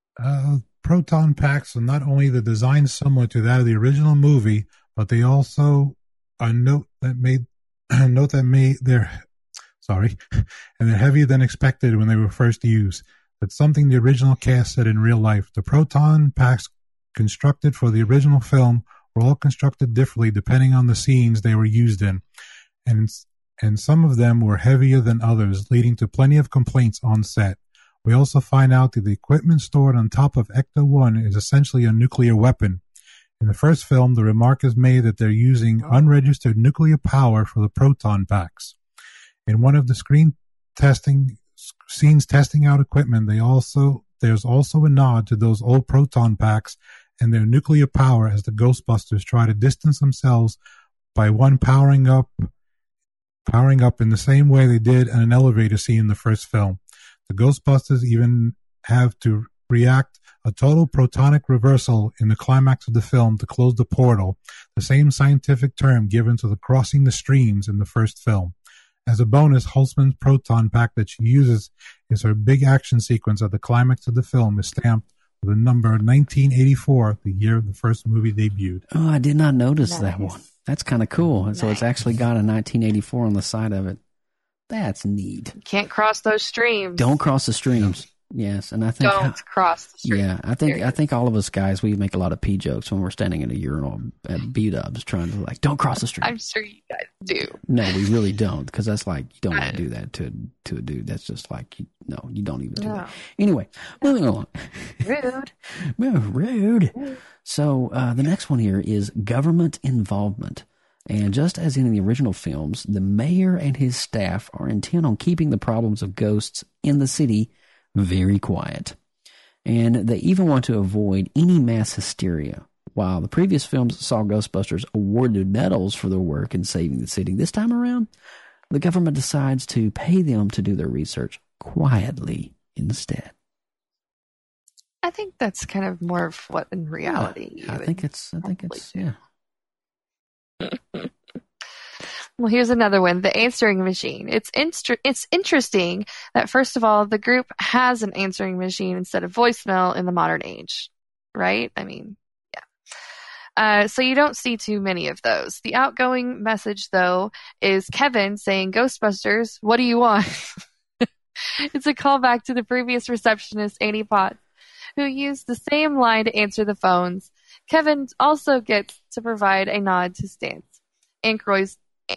Uh, proton packs are not only the design similar to that of the original movie, but they also a note that made a note that made their sorry, and they're heavier than expected when they were first used. That's something the original cast said in real life. The proton packs constructed for the original film were all constructed differently depending on the scenes they were used in, and and some of them were heavier than others, leading to plenty of complaints on set. We also find out that the equipment stored on top of Ecto one is essentially a nuclear weapon. In the first film, the remark is made that they're using unregistered nuclear power for the proton packs. In one of the screen testing scenes testing out equipment, they also there's also a nod to those old proton packs and their nuclear power as the Ghostbusters try to distance themselves by one powering up powering up in the same way they did in an elevator scene in the first film. The Ghostbusters even have to react a total protonic reversal in the climax of the film to close the portal, the same scientific term given to the crossing the streams in the first film. As a bonus, Holtzman's proton pack that she uses is her big action sequence at the climax of the film is stamped with the number nineteen eighty-four, the year of the first movie debuted. Oh, I did not notice nice. that one. That's kind of cool. Nice. So it's actually got a nineteen eighty-four on the side of it. That's neat. Can't cross those streams. Don't cross the streams. Yes, and I think don't I, cross the streams. Yeah, I think I think all of us guys, we make a lot of pee jokes when we're standing in a urinal at B-dubs trying to like, don't cross the stream. I'm sure you guys do. No, we really don't, because that's like you don't want to do that to to a dude. That's just like you, no, you don't even do no. that. Anyway, moving on. Rude. Rude. So uh, the next one here is government involvement. And just as in the original films, the mayor and his staff are intent on keeping the problems of ghosts in the city very quiet. And they even want to avoid any mass hysteria. While the previous films saw Ghostbusters awarded medals for their work in saving the city, this time around, the government decides to pay them to do their research quietly instead. I think that's kind of more of what in reality. Yeah, I think it's. I think it's. do. Yeah. Well, here's another one: the answering machine. It's inst- It's interesting that first of all, the group has an answering machine instead of voicemail in the modern age, right? I mean, yeah. Uh, so you don't see too many of those. The outgoing message, though, is Kevin saying, "Ghostbusters, what do you want?" It's a callback to the previous receptionist, Annie Potts, who used the same line to answer the phones. Kevin also gets to provide a nod to Stantz. Aykroyd's,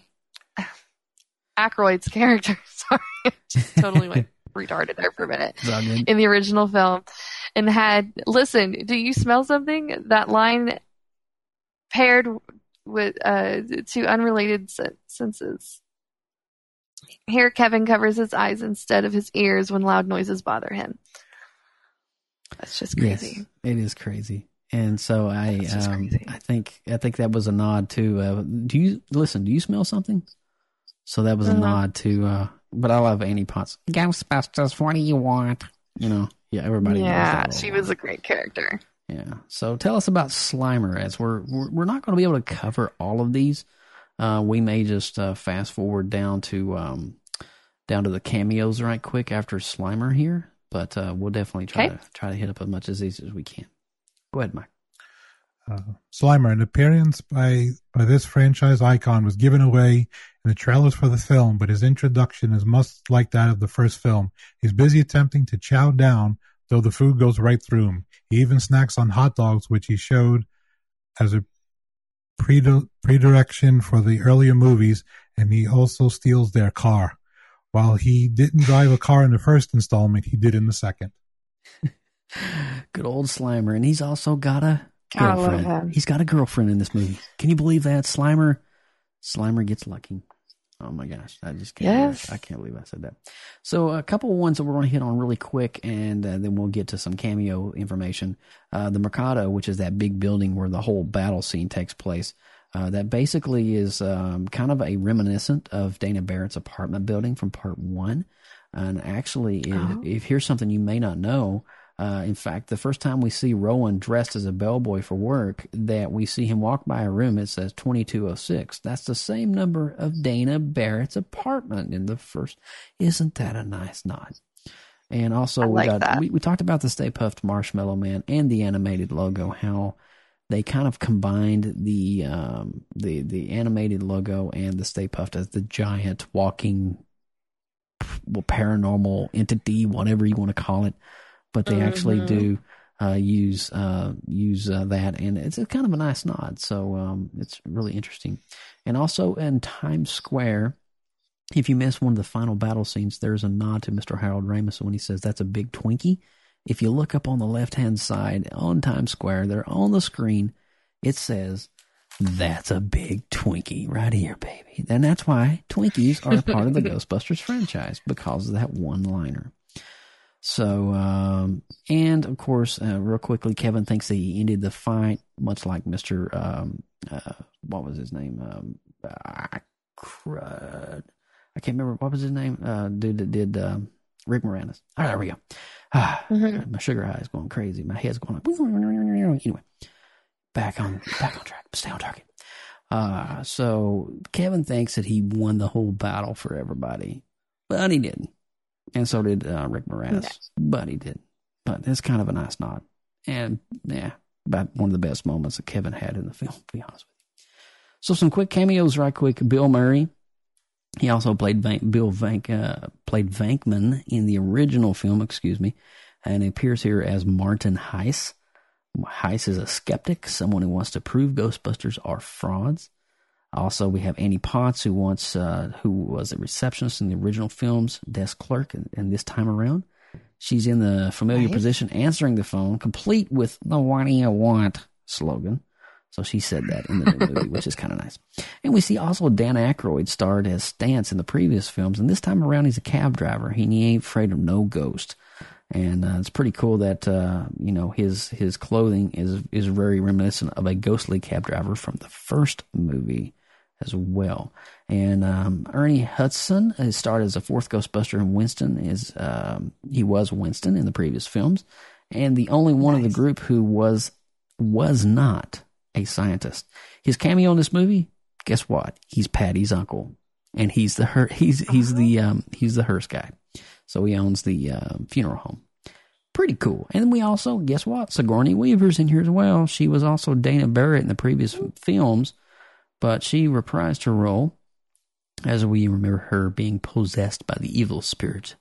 Aykroyd's character, sorry, I just totally went retarded there for a minute, in the original film, and had, listen, do you smell something? That line paired with uh, to unrelated senses. Here, Kevin covers his eyes instead of his ears when loud noises bother him. That's just crazy. Yes, it is crazy. And so I, um, I think, I think that was a nod to. Uh, do you listen? Do you smell something? So that was a Mhm. nod to. Uh, but I love Annie Potts. Ghostbusters, what do you want? You know, yeah, everybody. knows Yeah, that she little was a great character. Yeah. So tell us about Slimer, as we're we're, we're not going to be able to cover all of these. Uh, we may just uh, fast forward down to um, down to the cameos right quick after Slimer here, but uh, we'll definitely try Okay. to try to hit up as much of these as we can. Go ahead, Mike. Uh, Slimer, an appearance by, by this franchise icon, was given away in the trailers for the film, but his introduction is much like that of the first film. He's busy attempting to chow down, though the food goes right through him. He even snacks on hot dogs, which he showed as a predi- predilection for the earlier movies, and he also steals their car. While he didn't drive a car in the first installment, he did in the second. Good old Slimer, and he's also got a I love girlfriend. him. He's got a girlfriend in this movie. Can you believe that? Slimer, Slimer gets lucky. Oh my gosh, I just can't. Yes. Believe, I can't believe I said that. So a couple of ones that we're going to hit on really quick, and uh, then we'll get to some cameo information. Uh, the Mercado, which is that big building where the whole battle scene takes place. Uh, that basically is um, kind of a reminiscent of Dana Barrett's apartment building from part one. And actually, if, Oh. if here's something you may not know, uh, in fact, the first time we see Rowan dressed as a bellboy for work, that we see him walk by a room, it says twenty-two oh six. That's the same number of Dana Barrett's apartment in the first. Isn't that a nice nod? And also, I we like got that. we, we talked about the Stay Puft Marshmallow Man and the animated logo, how they kind of combined the um, the the animated logo and the Stay Puft as the giant walking, well, paranormal entity, whatever you want to call it. But they actually Mhm. do uh, use uh, use uh, that, and it's a kind of a nice nod. So um, it's really interesting. And also in Times Square, if you miss one of the final battle scenes, there's a nod to Mister Harold Ramis when he says, "That's a big Twinkie." If you look up on the left-hand side on Times Square, there on the screen, it says, "That's a big Twinkie right here, baby." And that's why Twinkies are a part of the Ghostbusters franchise, because of that one-liner. So, um, and of course, uh, real quickly, Kevin thinks that he ended the fight much like Mister Um, uh, what was his name? Um, ah, crud. I can't remember. What was his name? Uh, dude that did um, Rick Moranis. All right, there we go. Ah, Mhm. My sugar high is going crazy. My head's going like, anyway, back on, back on track. Stay on target. Uh, so Kevin thinks that he won the whole battle for everybody, but he didn't. And so did uh, Rick Moranis, Yeah. but he did. But it's kind of a nice nod. And, yeah, about one of the best moments that Kevin had in the film, to be honest with you. So some quick cameos right quick. Bill Murray. He also played Van- Bill Vank, uh, played Vankman in the original film, excuse me, and he appears here as Martin Heiss. Heiss is a skeptic, someone who wants to prove Ghostbusters are frauds. Also, we have Annie Potts, who wants, uh, who was a receptionist in the original film's desk clerk, and, and this time around, she's in the familiar Right. position, answering the phone, complete with the "What do you want?" slogan. So she said that in the new movie, which is kind of nice. And we see also Dan Aykroyd starred as Stantz in the previous films, and this time around he's a cab driver. He ain't afraid of no ghost. And uh, it's pretty cool that uh, you know his his clothing is is very reminiscent of a ghostly cab driver from the first movie as well. And um, Ernie Hudson has starred as a fourth Ghostbuster, and Winston is um, he was Winston in the previous films. and the only one nice. of the group who was was not a scientist. His cameo in this movie, guess what? He's Patty's uncle, and he's the her- he's he's the um, he's the hearse guy. So he owns the uh, funeral home. Pretty cool. And then we also, guess what? Sigourney Weaver's in here as well. She was also Dana Barrett in the previous films, but she reprised her role, as we remember her being possessed by the evil spirit,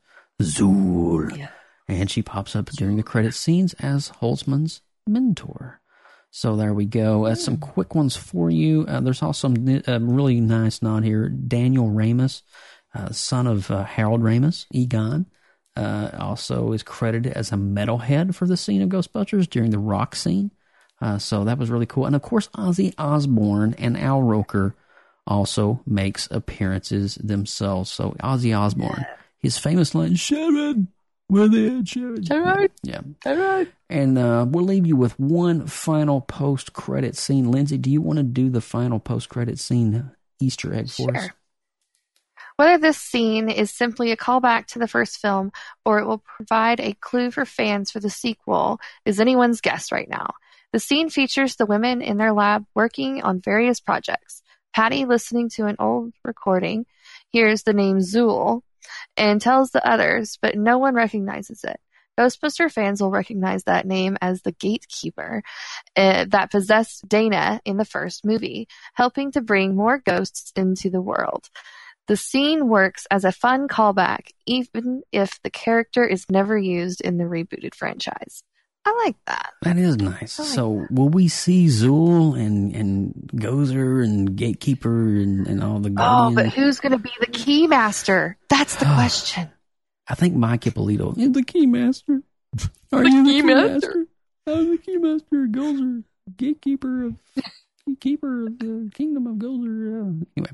Zool. Yeah. And she pops up during the credit scenes as Holtzman's mentor. So there we go. Uh, some quick ones for you. Uh, there's also a uh, really nice nod here. Daniel Ramis, uh, son of uh, Harold Ramis, Egon, uh, also is credited as a metalhead for the scene of Ghostbusters during the rock scene. Uh, so that was really cool. And of course, Ozzy Osbourne and Al Roker also makes appearances themselves. So Ozzy Osbourne, his famous line, Sharon, we're there, Sharon. Sharon. Yeah. Sharon. And uh, we'll leave you with one final post-credit scene. Lindsay, do you want to do the final post-credit scene Easter egg for sure. us? Whether this scene is simply a callback to the first film or it will provide a clue for fans for the sequel is anyone's guess right now. The scene features the women in their lab working on various projects. Patty, listening to an old recording, hears the name Zool and tells the others, but no one recognizes it. Ghostbuster fans will recognize that name as the gatekeeper uh, that possessed Dana in the first movie, helping to bring more ghosts into the world. The scene works as a fun callback, even if the character is never used in the rebooted franchise. I like that. That is nice. Like so that. Will we see Zool and, and Gozer and Gatekeeper and, and all the Guardians? Oh, but who's going to be the Keymaster? That's the question. I think Mike Ippolito is the Keymaster. Are the you the Keymaster? I'm the Keymaster, Gozer, Gatekeeper of Keeper of the Kingdom of Gozer. Uh, anyway,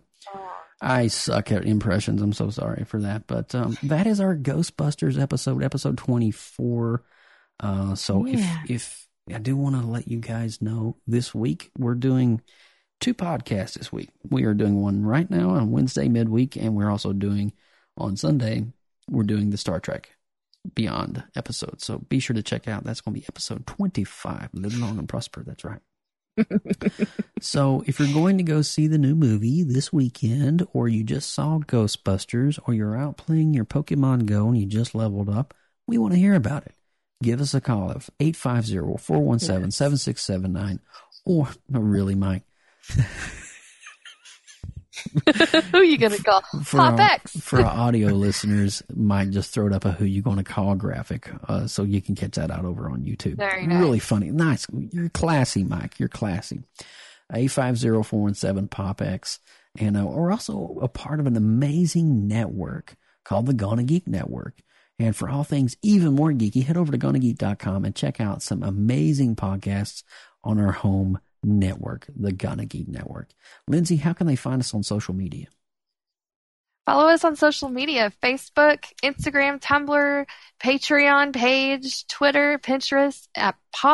I suck at impressions. I'm so sorry for that. But um, that is our Ghostbusters episode, episode twenty-four. Uh, so yeah. if if I do want to let you guys know, this week we're doing two podcasts this week. We are doing one right now on Wednesday midweek, and we're also doing on Sunday, we're doing the Star Trek Beyond episode. So be sure to check out. That's going to be episode twenty-five. Live long and prosper. That's right. So if you're going to go see the new movie this weekend, or you just saw Ghostbusters, or you're out playing your Pokemon Go and you just leveled up, we want to hear about it. Give us a call at eight five zero, four one seven, seven six seven nine. Or, no, really, Mike. Who are you going to call? For Pop our, X. For our audio listeners, Mike just throwed up a who you going to call graphic, uh, so you can catch that out over on YouTube. Very nice. Really funny. Nice. You're classy, Mike. You're classy. eight five zero, four one seven, P O P X. And uh, we're also a part of an amazing network called the Gonna Geek Network. And for all things even more geeky, head over to gonna geek dot com and check out some amazing podcasts on our home network, the Gonna Geek Network. Lindsay, how can they find us on social media? Follow us on social media, Facebook, Instagram, Tumblr, Patreon page, Twitter, Pinterest at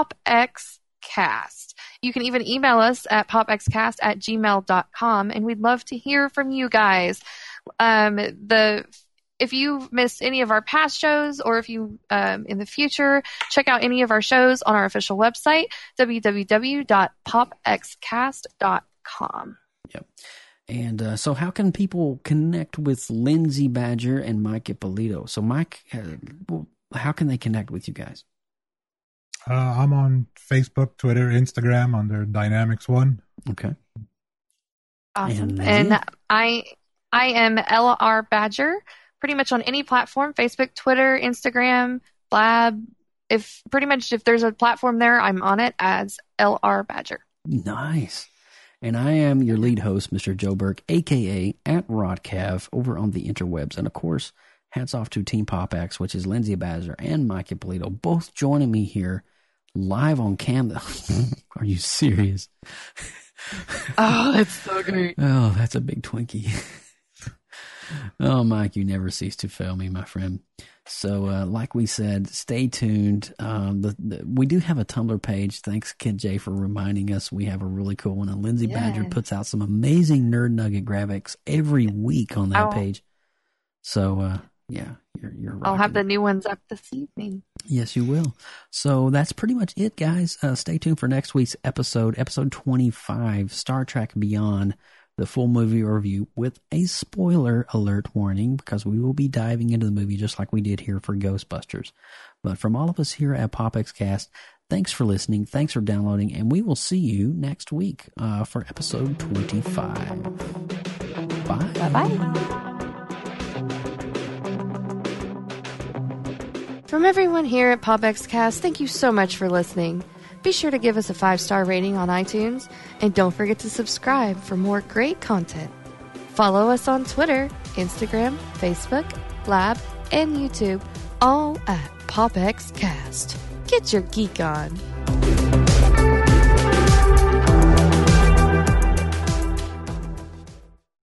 PopXCast. You can even email us at popxcast at gmail dot com, and we'd love to hear from you guys. Um, the If you missed any of our past shows, or if you, um, in the future, check out any of our shows on our official website, w w w dot pop x cast dot com. Yep. And uh, so how can people connect with Lindsay Badger and Mike Ippolito? So, Mike, uh, how can they connect with you guys? Uh, I'm on Facebook, Twitter, Instagram under Dynamics One. Okay. Awesome. And, and I, I am L R Badger. Pretty much on any platform, Facebook, Twitter, Instagram, Blab. If pretty much if there's a platform there, I'm on it as L R Badger. Nice. And I am your lead host, Mister Joe Burke, a k a at Rodcav, over on the interwebs. And, of course, hats off to Team PopX, which is Lindsay Badger and Mike Ippolito, both joining me here live on cam. Are you serious? Oh, that's so great. Oh, that's a big Twinkie. Oh, Mike, you never cease to fail me, my friend. So, uh, like we said, stay tuned. Um, the, the, we do have a Tumblr page. Thanks, Kid J, for reminding us. We have a really cool one. And Lindsay yes. Badger puts out some amazing Nerd Nugget graphics every week on that oh. page. So, uh, yeah, You're, you're I'll have rocking. the new ones up this evening. Yes, you will. So that's pretty much it, guys. Uh, stay tuned for next week's episode, episode twenty-five, Star Trek Beyond, the full movie review with a spoiler alert warning, because we will be diving into the movie just like we did here for Ghostbusters. But from all of us here at PopXcast, thanks for listening, thanks for downloading, and we will see you next week uh, for episode twenty-five. Bye. Bye-bye. From everyone here at PopXcast, thank you so much for listening. Be sure to give us a five-star rating on iTunes, and don't forget to subscribe for more great content. Follow us on Twitter, Instagram, Facebook, Lab, and YouTube, all at PopXcast. Get your geek on.